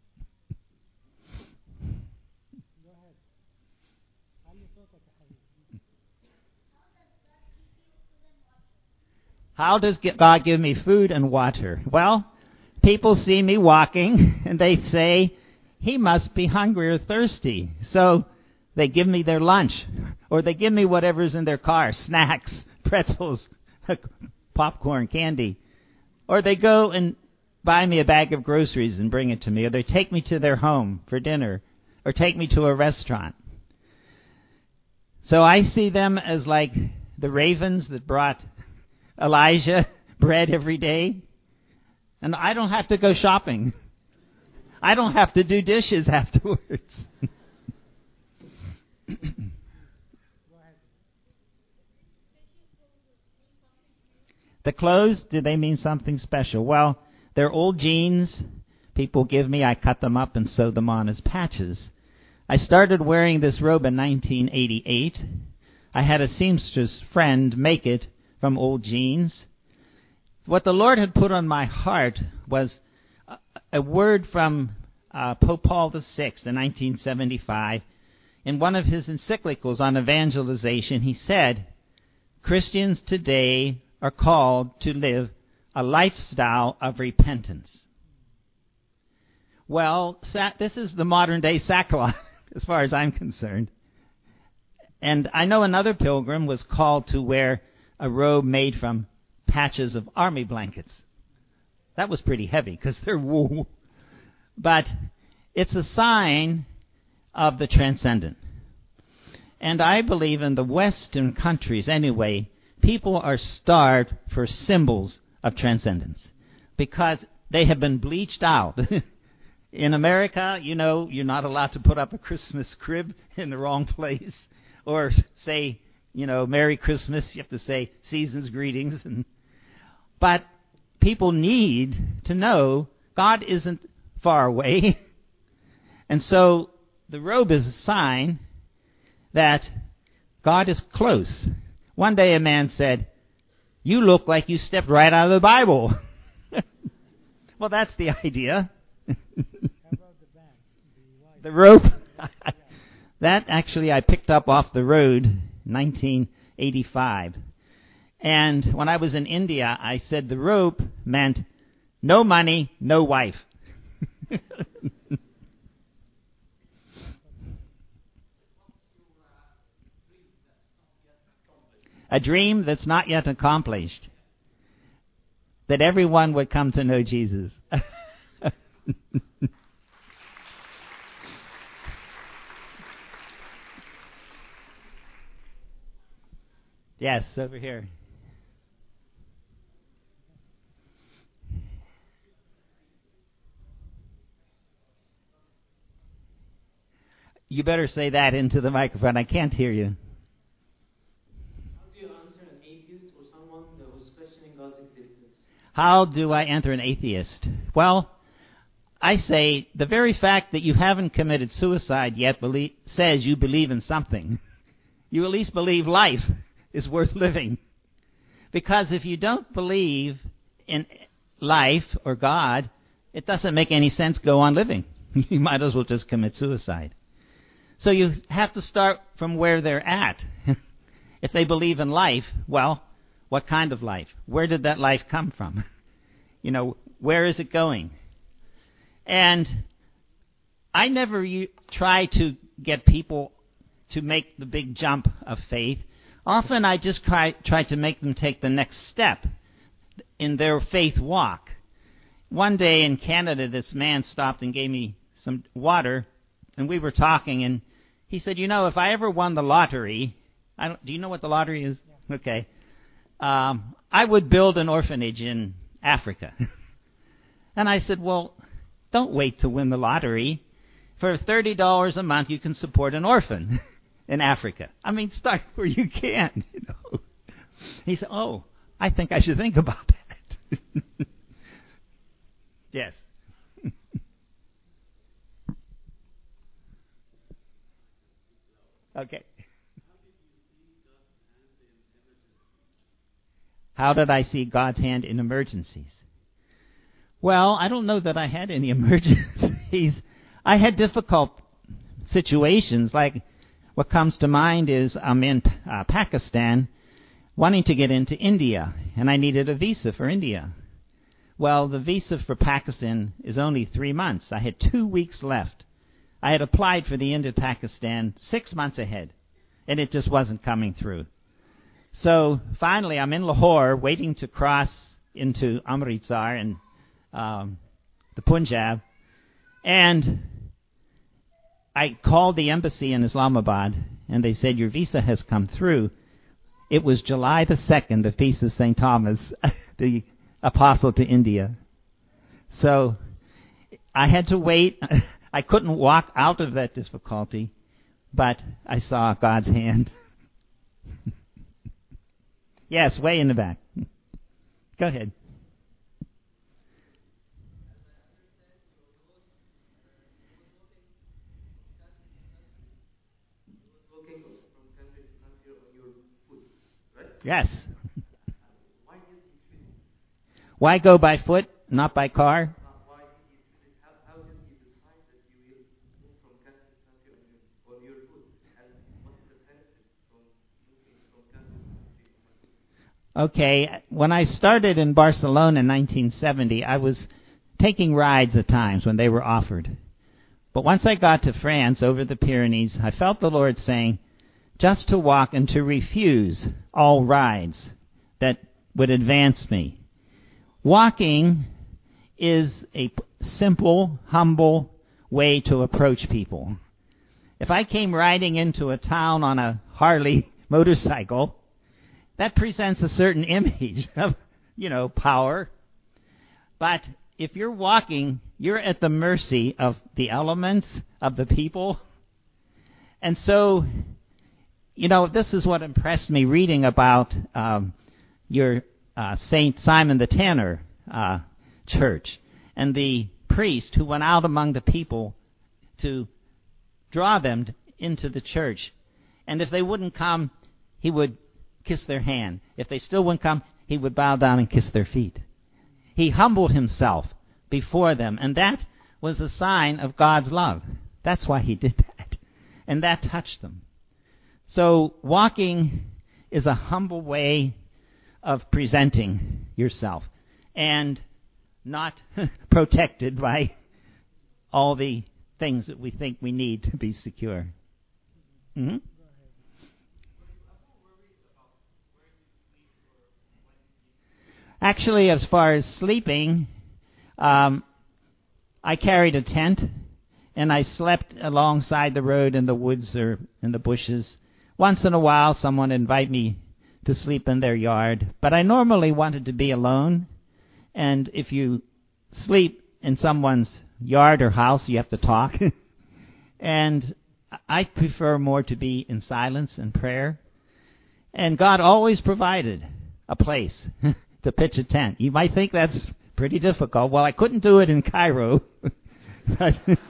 How does God give me food and water? Well, people see me walking, and they say, he must be hungry or thirsty. So they give me their lunch, or they give me whatever's in their car, snacks, pretzels, popcorn, candy. Or they go and buy me a bag of groceries and bring it to me, or they take me to their home for dinner, or take me to a restaurant. So I see them as like the ravens that brought Elijah bread every day. And I don't have to go shopping. I don't have to do dishes afterwards. The clothes, do they mean something special? Well, they're old jeans people give me. I cut them up and sew them on as patches. I started wearing this robe in 1988. I had a seamstress friend make it from old jeans. What the Lord had put on my heart was a word from Pope Paul VI in 1975. In one of his encyclicals on evangelization, he said, Christians today are called to live a lifestyle of repentance. Well, this is the modern day sackcloth, as far as I'm concerned. And I know another pilgrim was called to wear a robe made from patches of army blankets. That was pretty heavy because they're wool. But it's a sign of the transcendent. And I believe in the Western countries anyway, people are starved for symbols of transcendence because they have been bleached out. In America, you know, you're not allowed to put up a Christmas crib in the wrong place or say, you know, Merry Christmas. You have to say season's greetings. But people need to know God isn't far away. And so the robe is a sign that God is close. One day a man said, you look like you stepped right out of the Bible. Well, that's the idea. The rope. That actually I picked up off the road in 1985. And when I was in India, I said the rope meant no money, no wife. A dream that's not yet accomplished. That everyone would come to know Jesus. Yes, over here. You better say that into the microphone. I can't hear you. How do you answer an atheist or someone that was questioning God's existence? How do I answer an atheist? Well, I say the very fact that you haven't committed suicide yet says you believe in something. You at least believe life is worth living. Because if you don't believe in life or God, it doesn't make any sense go on living. You might as well just commit suicide. So you have to start from where they're at. If they believe in life, well, what kind of life? Where did that life come from? You know, where is it going? And I never try to get people to make the big jump of faith. Often I just try to make them take the next step in their faith walk. One day in Canada, this man stopped and gave me some water, and we were talking, and he said, you know, if I ever won the lottery, do you know what the lottery is? Yeah. Okay. I would build an orphanage in Africa. And I said, well, don't wait to win the lottery. For $30 a month, you can support an orphan in Africa. I mean, start where you can, you know. He said, oh, I think I should think about that. Yes. Okay. How did I see God's hand in emergencies? Well, I don't know that I had any emergencies. I had difficult situations. Like what comes to mind is I'm in Pakistan wanting to get into India, and I needed a visa for India. Well, the visa for Pakistan is only 3 months. I had 2 weeks left. I had applied for the India Pakistan 6 months ahead, and it just wasn't coming through. So finally, I'm in Lahore waiting to cross into Amritsar and the Punjab, and I called the embassy in Islamabad, and they said, your visa has come through. It was July the 2nd, the feast of St. Thomas, the apostle to India. So I had to wait. I couldn't walk out of that difficulty, but I saw God's hand. Yes, way in the back. Go ahead. Walking from country to country on your foot, right? Yes. Why did he choose it? Why go by foot, not by car? Why did he choose it? How did he decide that you will move from country to country on your foot? And what is the benefit from moving from country to country? Okay, when I started in Barcelona in 1970, I was taking rides at times when they were offered. But once I got to France, over the Pyrenees, I felt the Lord saying, just to walk and to refuse all rides that would advance me. Walking is a simple, humble way to approach people. If I came riding into a town on a Harley motorcycle, that presents a certain image of, power. But if you're walking, you're at the mercy of the elements, of the people. And so, this is what impressed me reading about your St. Simon the Tanner church and the priest who went out among the people to draw them into the church. And if they wouldn't come, he would kiss their hand. If they still wouldn't come, he would bow down and kiss their feet. He humbled himself before them, and that was a sign of God's love. That's why he did that. And that touched them. So walking is a humble way of presenting yourself and not protected by all the things that we think we need to be secure. Mm-hmm. Actually, as far as sleeping, I carried a tent, and I slept alongside the road in the woods or in the bushes. Once in a while, someone would invite me to sleep in their yard, but I normally wanted to be alone, and if you sleep in someone's yard or house, you have to talk. And I prefer more to be in silence and prayer. And God always provided a place to pitch a tent. You might think that's pretty difficult. Well, I couldn't do it in Cairo. How do you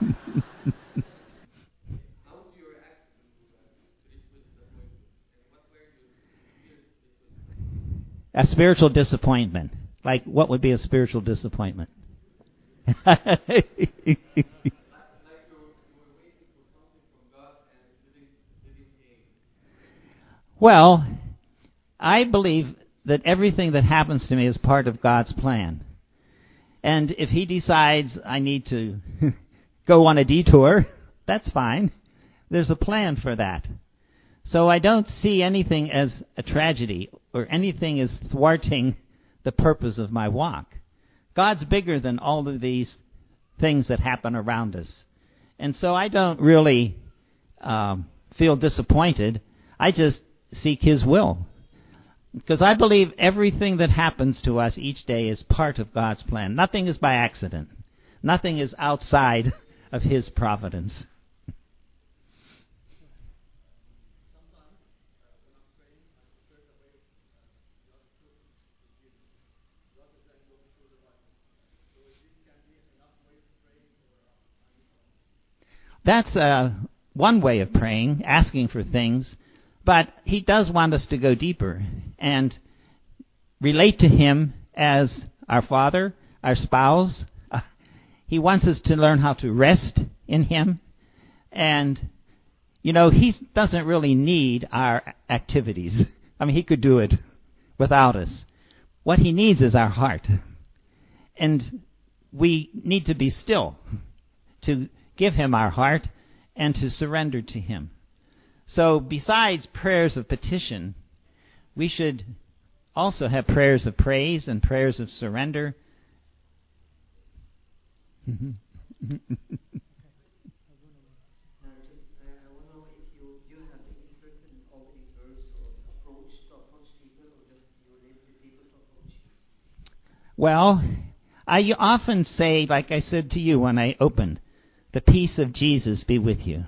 react to spiritual disappointment? And what were your fears? A spiritual disappointment. Like, what would be a spiritual disappointment? Like you were waiting for something from God and it didn't came. Well, I believe that everything that happens to me is part of God's plan. And if he decides I need to go on a detour, that's fine. There's a plan for that. So I don't see anything as a tragedy or anything as thwarting the purpose of my walk. God's bigger than all of these things that happen around us. And so I don't really feel disappointed. I just seek his will. Because I believe everything that happens to us each day is part of God's plan. Nothing is by accident. Nothing is outside of his providence. That's one way of praying, asking for things, but he does want us to go deeper and relate to him as our Father, our spouse. He wants us to learn how to rest in him. And, he doesn't really need our activities. I mean, he could do it without us. What he needs is our heart. And we need to be still to give him our heart and to surrender to him. So besides prayers of petition, we should also have prayers of praise and prayers of surrender. I want to know if you have any certain already verse or approach to approach people, or just you relate to people to approach you? Well, I often say, like I said to you when I opened, the peace of Jesus be with you.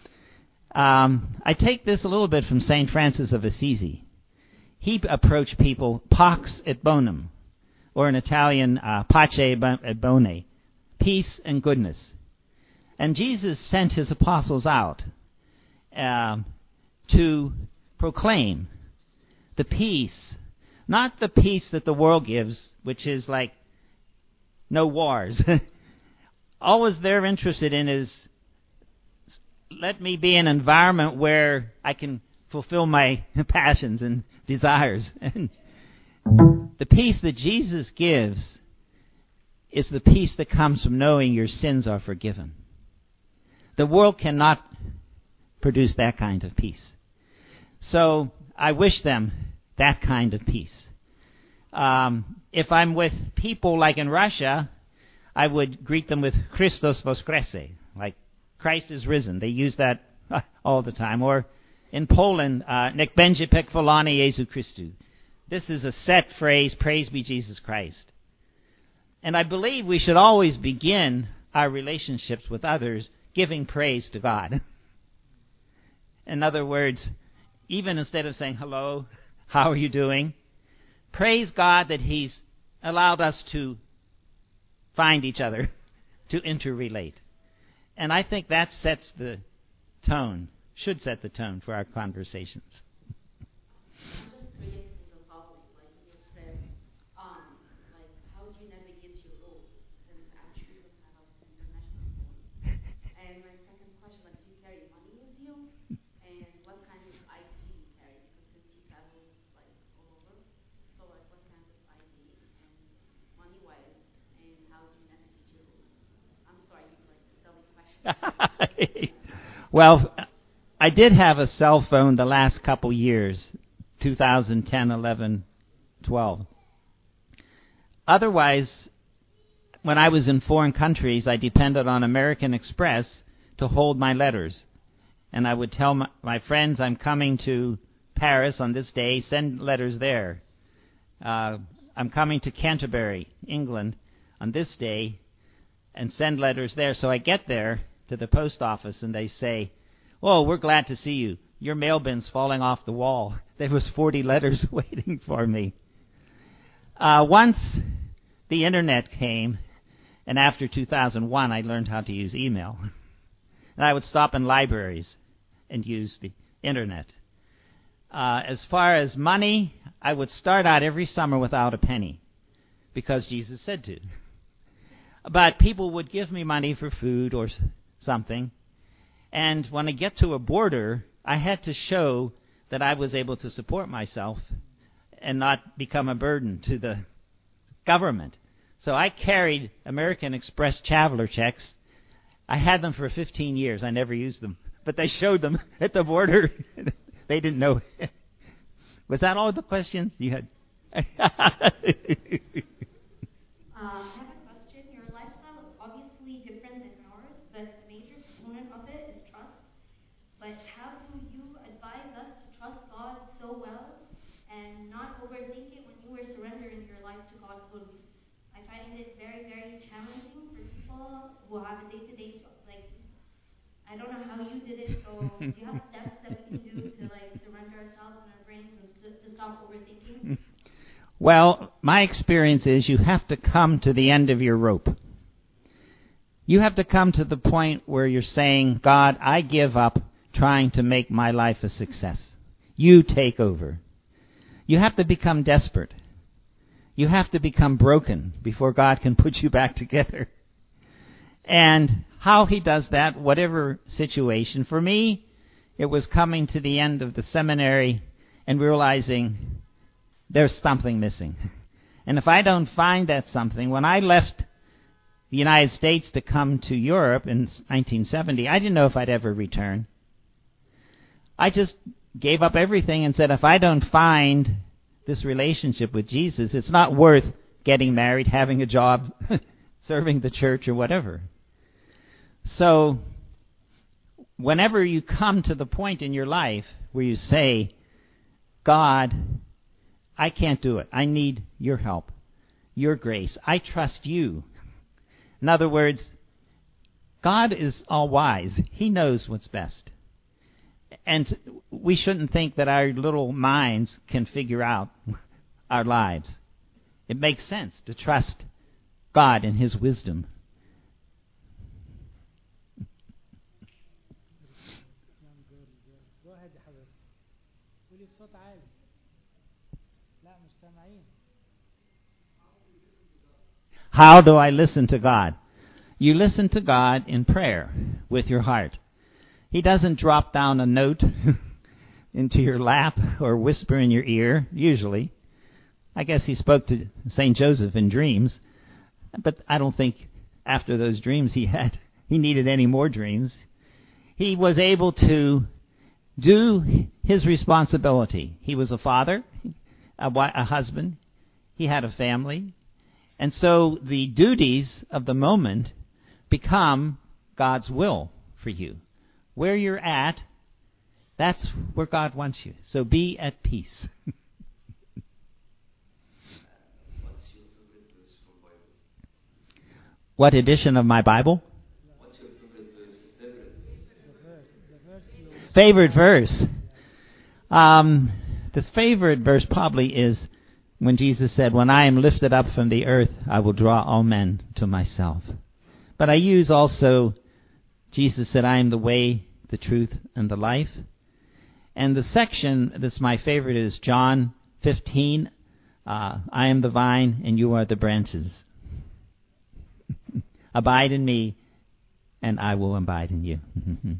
I take this a little bit from St. Francis of Assisi. He approached people pax et bonum, or in Italian, pace et bone, peace and goodness. And Jesus sent his apostles out to proclaim the peace, not the peace that the world gives, which is like no wars. All they're interested in is, let me be in an environment where I can fulfill my passions and desires. And the peace that Jesus gives is the peace that comes from knowing your sins are forgiven. The world cannot produce that kind of peace. So I wish them that kind of peace. If I'm with people like in Russia, I would greet them with Christos Voskrese, like Christ is risen. They use that all the time. Or in Poland, Nek będzie pochwalony Jezu Christu. This is a set phrase, praise be Jesus Christ. And I believe we should always begin our relationships with others giving praise to God. In other words, even instead of saying, hello, how are you doing? Praise God that he's allowed us to find each other, to interrelate. And I think that sets the tone, should set the tone for our conversations. I'm just curious as a follow-up, like in your prayer, like how do you navigate your role? And I'm sure you have an international role. And my second question, like, do you carry money with you? And what kind of ID do you carry? Because since you travel like all over, so like what kind of ID and money-wise, and how do you navigate your roles? I'm sorry, like silly question. Well, I did have a cell phone the last couple years, 2010, 11, 12. Otherwise, when I was in foreign countries, I depended on American Express to hold my letters. And I would tell my friends, I'm coming to Paris on this day, send letters there. I'm coming to Canterbury, England, on this day, and send letters there. So I get there to the post office, and they say, oh, we're glad to see you. Your mail bin's falling off the wall. There was 40 letters waiting for me. Once the internet came, and after 2001, I learned how to use email. And I would stop in libraries and use the internet. As far as money, I would start out every summer without a penny, because Jesus said to. But people would give me money for food or something. And when I get to a border, I had to show that I was able to support myself and not become a burden to the government. So I carried American Express traveler checks. I had them for 15 years. I never used them. But they showed them at the border. They didn't know. Was that all the questions you had? I have a question. Your lifestyle is obviously different than ours, but a major component of it is trust. But how do you advise us to trust God so well and not overthink it when you are surrendering your life to God totally? I find it very, very challenging for people who have a day-to-day job. Like, I don't know how you did it, so do you have steps that we can do to like surrender ourselves and our brains and to stop overthinking? Well, my experience is you have to come to the end of your rope. You have to come to the point where you're saying, God, I give up trying to make my life a success. You take over. You have to become desperate. You have to become broken before God can put you back together. And how he does that, whatever situation, for me, it was coming to the end of the seminary and realizing there's something missing. And if I don't find that something, when I left the United States to come to Europe in 1970, I didn't know if I'd ever return. I just gave up everything and said, if I don't find this relationship with Jesus, it's not worth getting married, having a job, serving the church or whatever. So, whenever you come to the point in your life where you say, God, I can't do it. I need your help, your grace. I trust you. In other words, God is all wise. He knows what's best. And we shouldn't think that our little minds can figure out our lives. It makes sense to trust God and his wisdom. Go ahead يا حبيبي. قولي بصوت عالي. لا مش سامعين. How do I listen to God? You listen to God in prayer with your heart. He doesn't drop down a note into your lap or whisper in your ear, usually. I guess he spoke to St. Joseph in dreams, but I don't think after those dreams he needed any more dreams. He was able to do his responsibility. He was a father, a husband. He had a family. And so the duties of the moment become God's will for you. Where you're at, that's where God wants you. So be at peace. What's your favorite verse from Bible? What edition of my Bible? What's your favorite verse? Favorite verse. The favorite verse probably is when Jesus said, when I am lifted up from the earth, I will draw all men to myself. But I use also, Jesus said, I am the way, the truth, and the life. And the section that's my favorite is John 15. I am the vine, and you are the branches. Abide in me, and I will abide in you.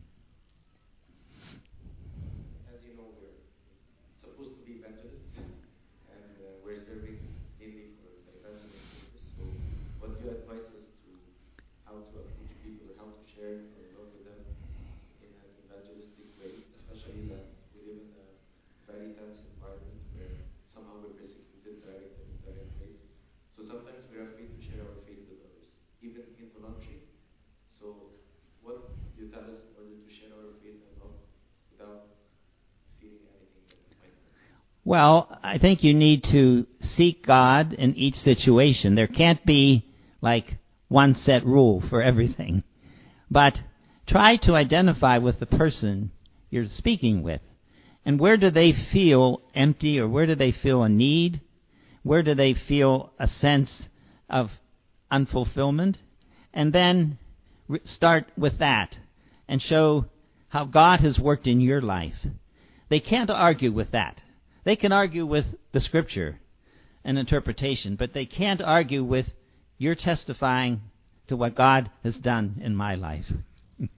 As you know, we're supposed to be evangelists, and we're serving mainly for the evangelism purpose. So, what do you advise us to how to approach people, how to share our love with them in an evangelistic way, especially that we live in a very tense environment where somehow we're persecuted direct and indirect ways. So sometimes we're afraid to share our faith with others, even involuntarily. So, what do you tell us in order to share our faith and love without feeling anything that might hurt? Well, I think you need to seek God in each situation. There can't be like one set rule for everything. But try to identify with the person you're speaking with. And where do they feel empty, or where do they feel a need? Where do they feel a sense of unfulfillment? And then start with that and show how God has worked in your life. They can't argue with that. They can argue with the scripture and interpretation, but they can't argue with your testifying to what God has done in my life. 2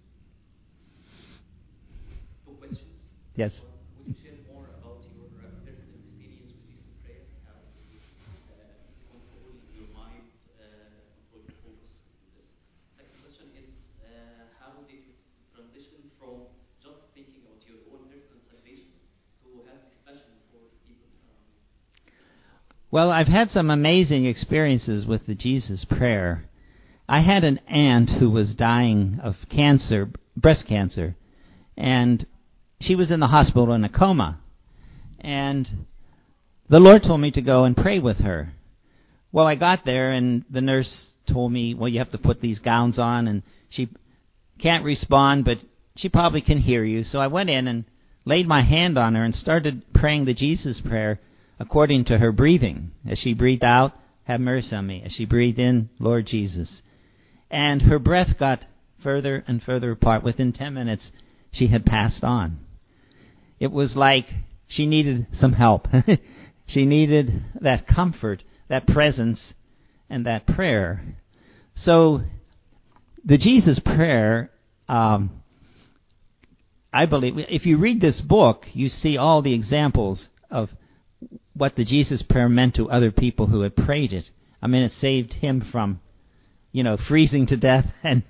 questions. Yes. Would you share more about your personal experience with Jesus prayer? How did you control your mind, control your focus in this? Second question is, how did you transition from just thinking about your own personal salvation to have this passion for people around you? Well, I've had some amazing experiences with the Jesus prayer. I had an aunt who was dying of cancer, breast cancer, and she was in the hospital in a coma. And the Lord told me to go and pray with her. Well, I got there, and the nurse told me, well, you have to put these gowns on, and she can't respond, but she probably can hear you. So I went in and laid my hand on her and started praying the Jesus prayer according to her breathing. As she breathed out, have mercy on me. As she breathed in, Lord Jesus. And her breath got further and further apart. Within 10 minutes, she had passed on. It was like she needed some help. She needed that comfort, that presence, and that prayer. So the Jesus prayer, I believe, if you read this book, you see all the examples of what the Jesus prayer meant to other people who had prayed it. I mean, it saved him from, freezing to death. And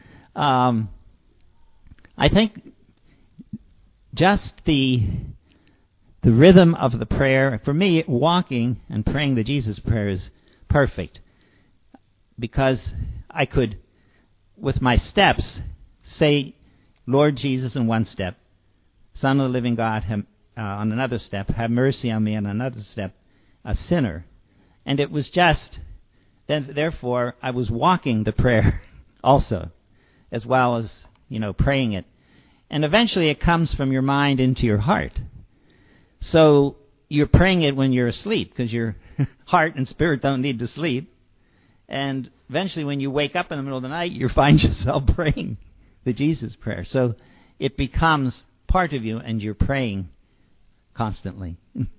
I think just the rhythm of the prayer, for me, walking and praying the Jesus prayer is perfect, because I could, with my steps, say, Lord Jesus in one step, Son of the living God on another step, have mercy on me on another step, a sinner. And it was just, therefore, I was walking the prayer also, as well as, praying it. And eventually it comes from your mind into your heart. So you're praying it when you're asleep, because your heart and spirit don't need to sleep. And eventually when you wake up in the middle of the night, you find yourself praying the Jesus prayer. So it becomes part of you, and you're praying constantly.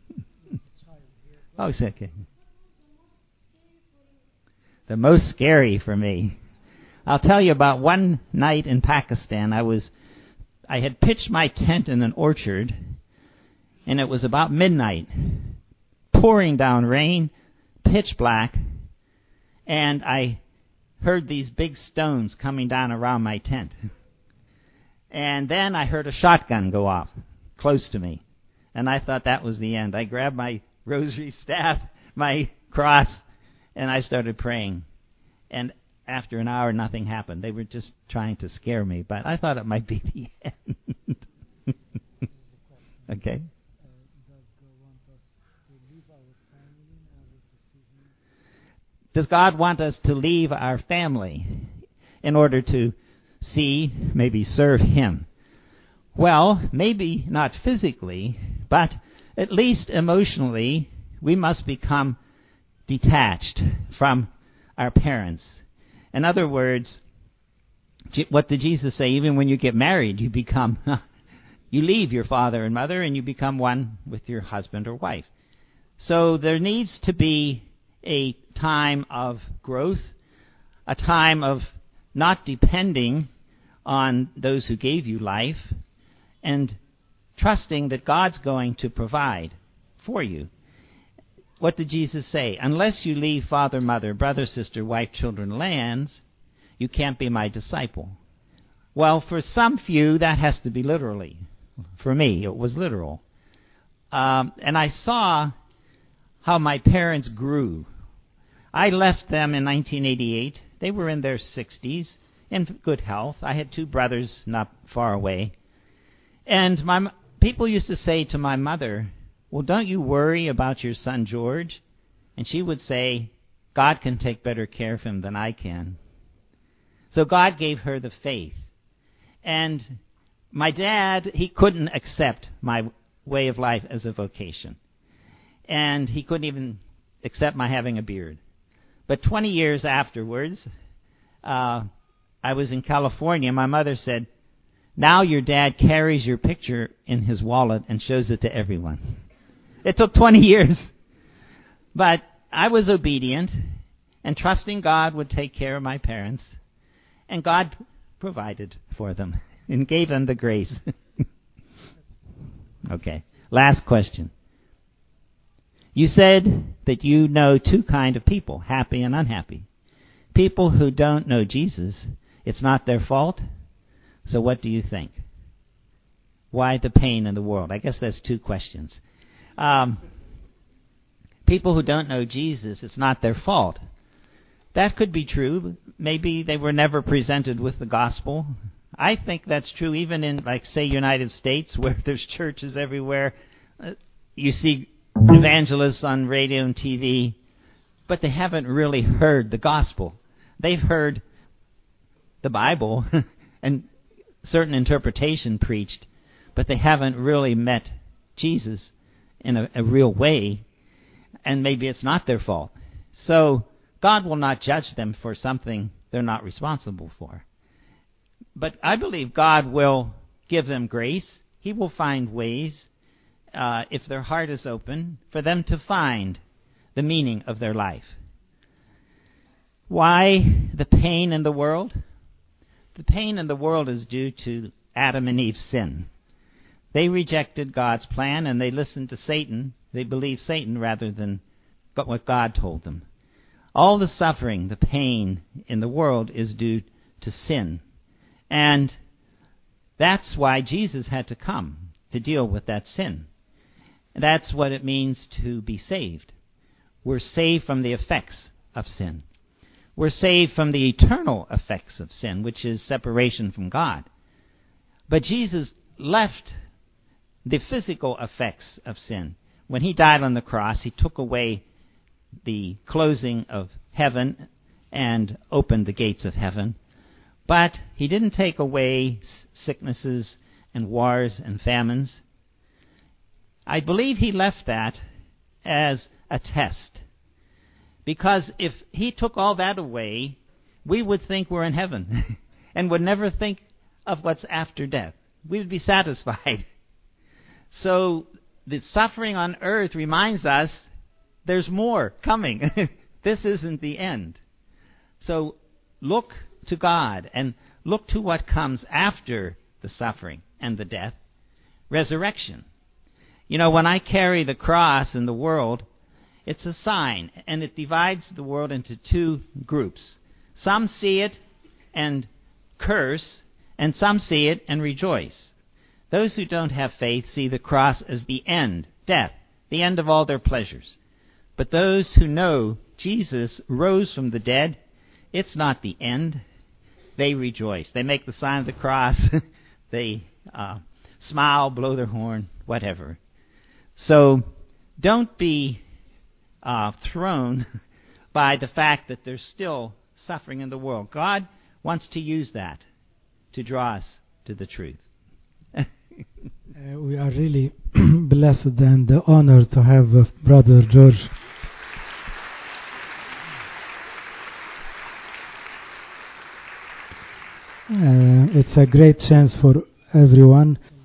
Oh, it's okay. The most scary for me. I'll tell you about one night in Pakistan. I had pitched my tent in an orchard, and it was about midnight, pouring down rain, pitch black, and I heard these big stones coming down around my tent. And then I heard a shotgun go off close to me, and I thought that was the end. I grabbed my rosary staff, my cross, and I started praying. And after an hour, nothing happened. They were just trying to scare me, but I thought it might be the end. Okay? Does God want us to leave our family in order to see, maybe serve Him? Well, maybe not physically, but at least emotionally, we must become detached from our parents. In other words, what did Jesus say? Even when you get married, you leave your father and mother and you become one with your husband or wife. So there needs to be a time of growth, a time of not depending on those who gave you life, and trusting that God's going to provide for you. What did Jesus say? Unless you leave father, mother, brother, sister, wife, children, lands, you can't be my disciple. Well, for some few, that has to be literally. For me, it was literal. And I saw how my parents grew. I left them in 1988. They were in their 60s, in good health. I had two brothers not far away. And people used to say to my mother, well, don't you worry about your son George? And she would say, God can take better care of him than I can. So God gave her the faith. And my dad, he couldn't accept my way of life as a vocation. And he couldn't even accept my having a beard. But 20 years afterwards, I was in California. My mother said, now your dad carries your picture in his wallet and shows it to everyone. It took 20 years. But I was obedient and trusting God would take care of my parents. And God provided for them and gave them the grace. Okay, last question. You said that you know two kinds of people, happy and unhappy. People who don't know Jesus, it's not their fault. So what do you think? Why the pain in the world? I guess that's two questions. People who don't know Jesus, it's not their fault. That could be true. Maybe they were never presented with the gospel. I think that's true even in, like, say, United States, where there's churches everywhere. You see evangelists on radio and TV, but they haven't really heard the gospel. They've heard the Bible and certain interpretation preached, but they haven't really met Jesus in a real way, and maybe it's not their fault. So God will not judge them for something they're not responsible for. But I believe God will give them grace. He will find ways, if their heart is open, for them to find the meaning of their life. Why the pain in the world? The pain in the world is due to Adam and Eve's sin. They rejected God's plan and they listened to Satan. They believed Satan rather than what God told them. All the suffering, the pain in the world is due to sin. And that's why Jesus had to come, to deal with that sin. That's what it means to be saved. We're saved from the effects of sin. We're saved from the eternal effects of sin, which is separation from God. But Jesus left the physical effects of sin. When he died on the cross, he took away the closing of heaven and opened the gates of heaven. But he didn't take away sicknesses and wars and famines. I believe he left that as a test. Because if he took all that away, we would think we're in heaven and would never think of what's after death. We would be satisfied. So the suffering on earth reminds us there's more coming. This isn't the end. So look to God and look to what comes after the suffering and the death. Resurrection. You know, when I carry the cross in the world, it's a sign, and it divides the world into two groups. Some see it and curse, and some see it and rejoice. Those who don't have faith see the cross as the end, death, the end of all their pleasures. But those who know Jesus rose from the dead, it's not the end. They rejoice. They make the sign of the cross. They smile, blow their horn, whatever. So don't be thrown by the fact that there's still suffering in the world. God wants to use that to draw us to the truth. We are really blessed and honored to have Brother George. It's a great chance for everyone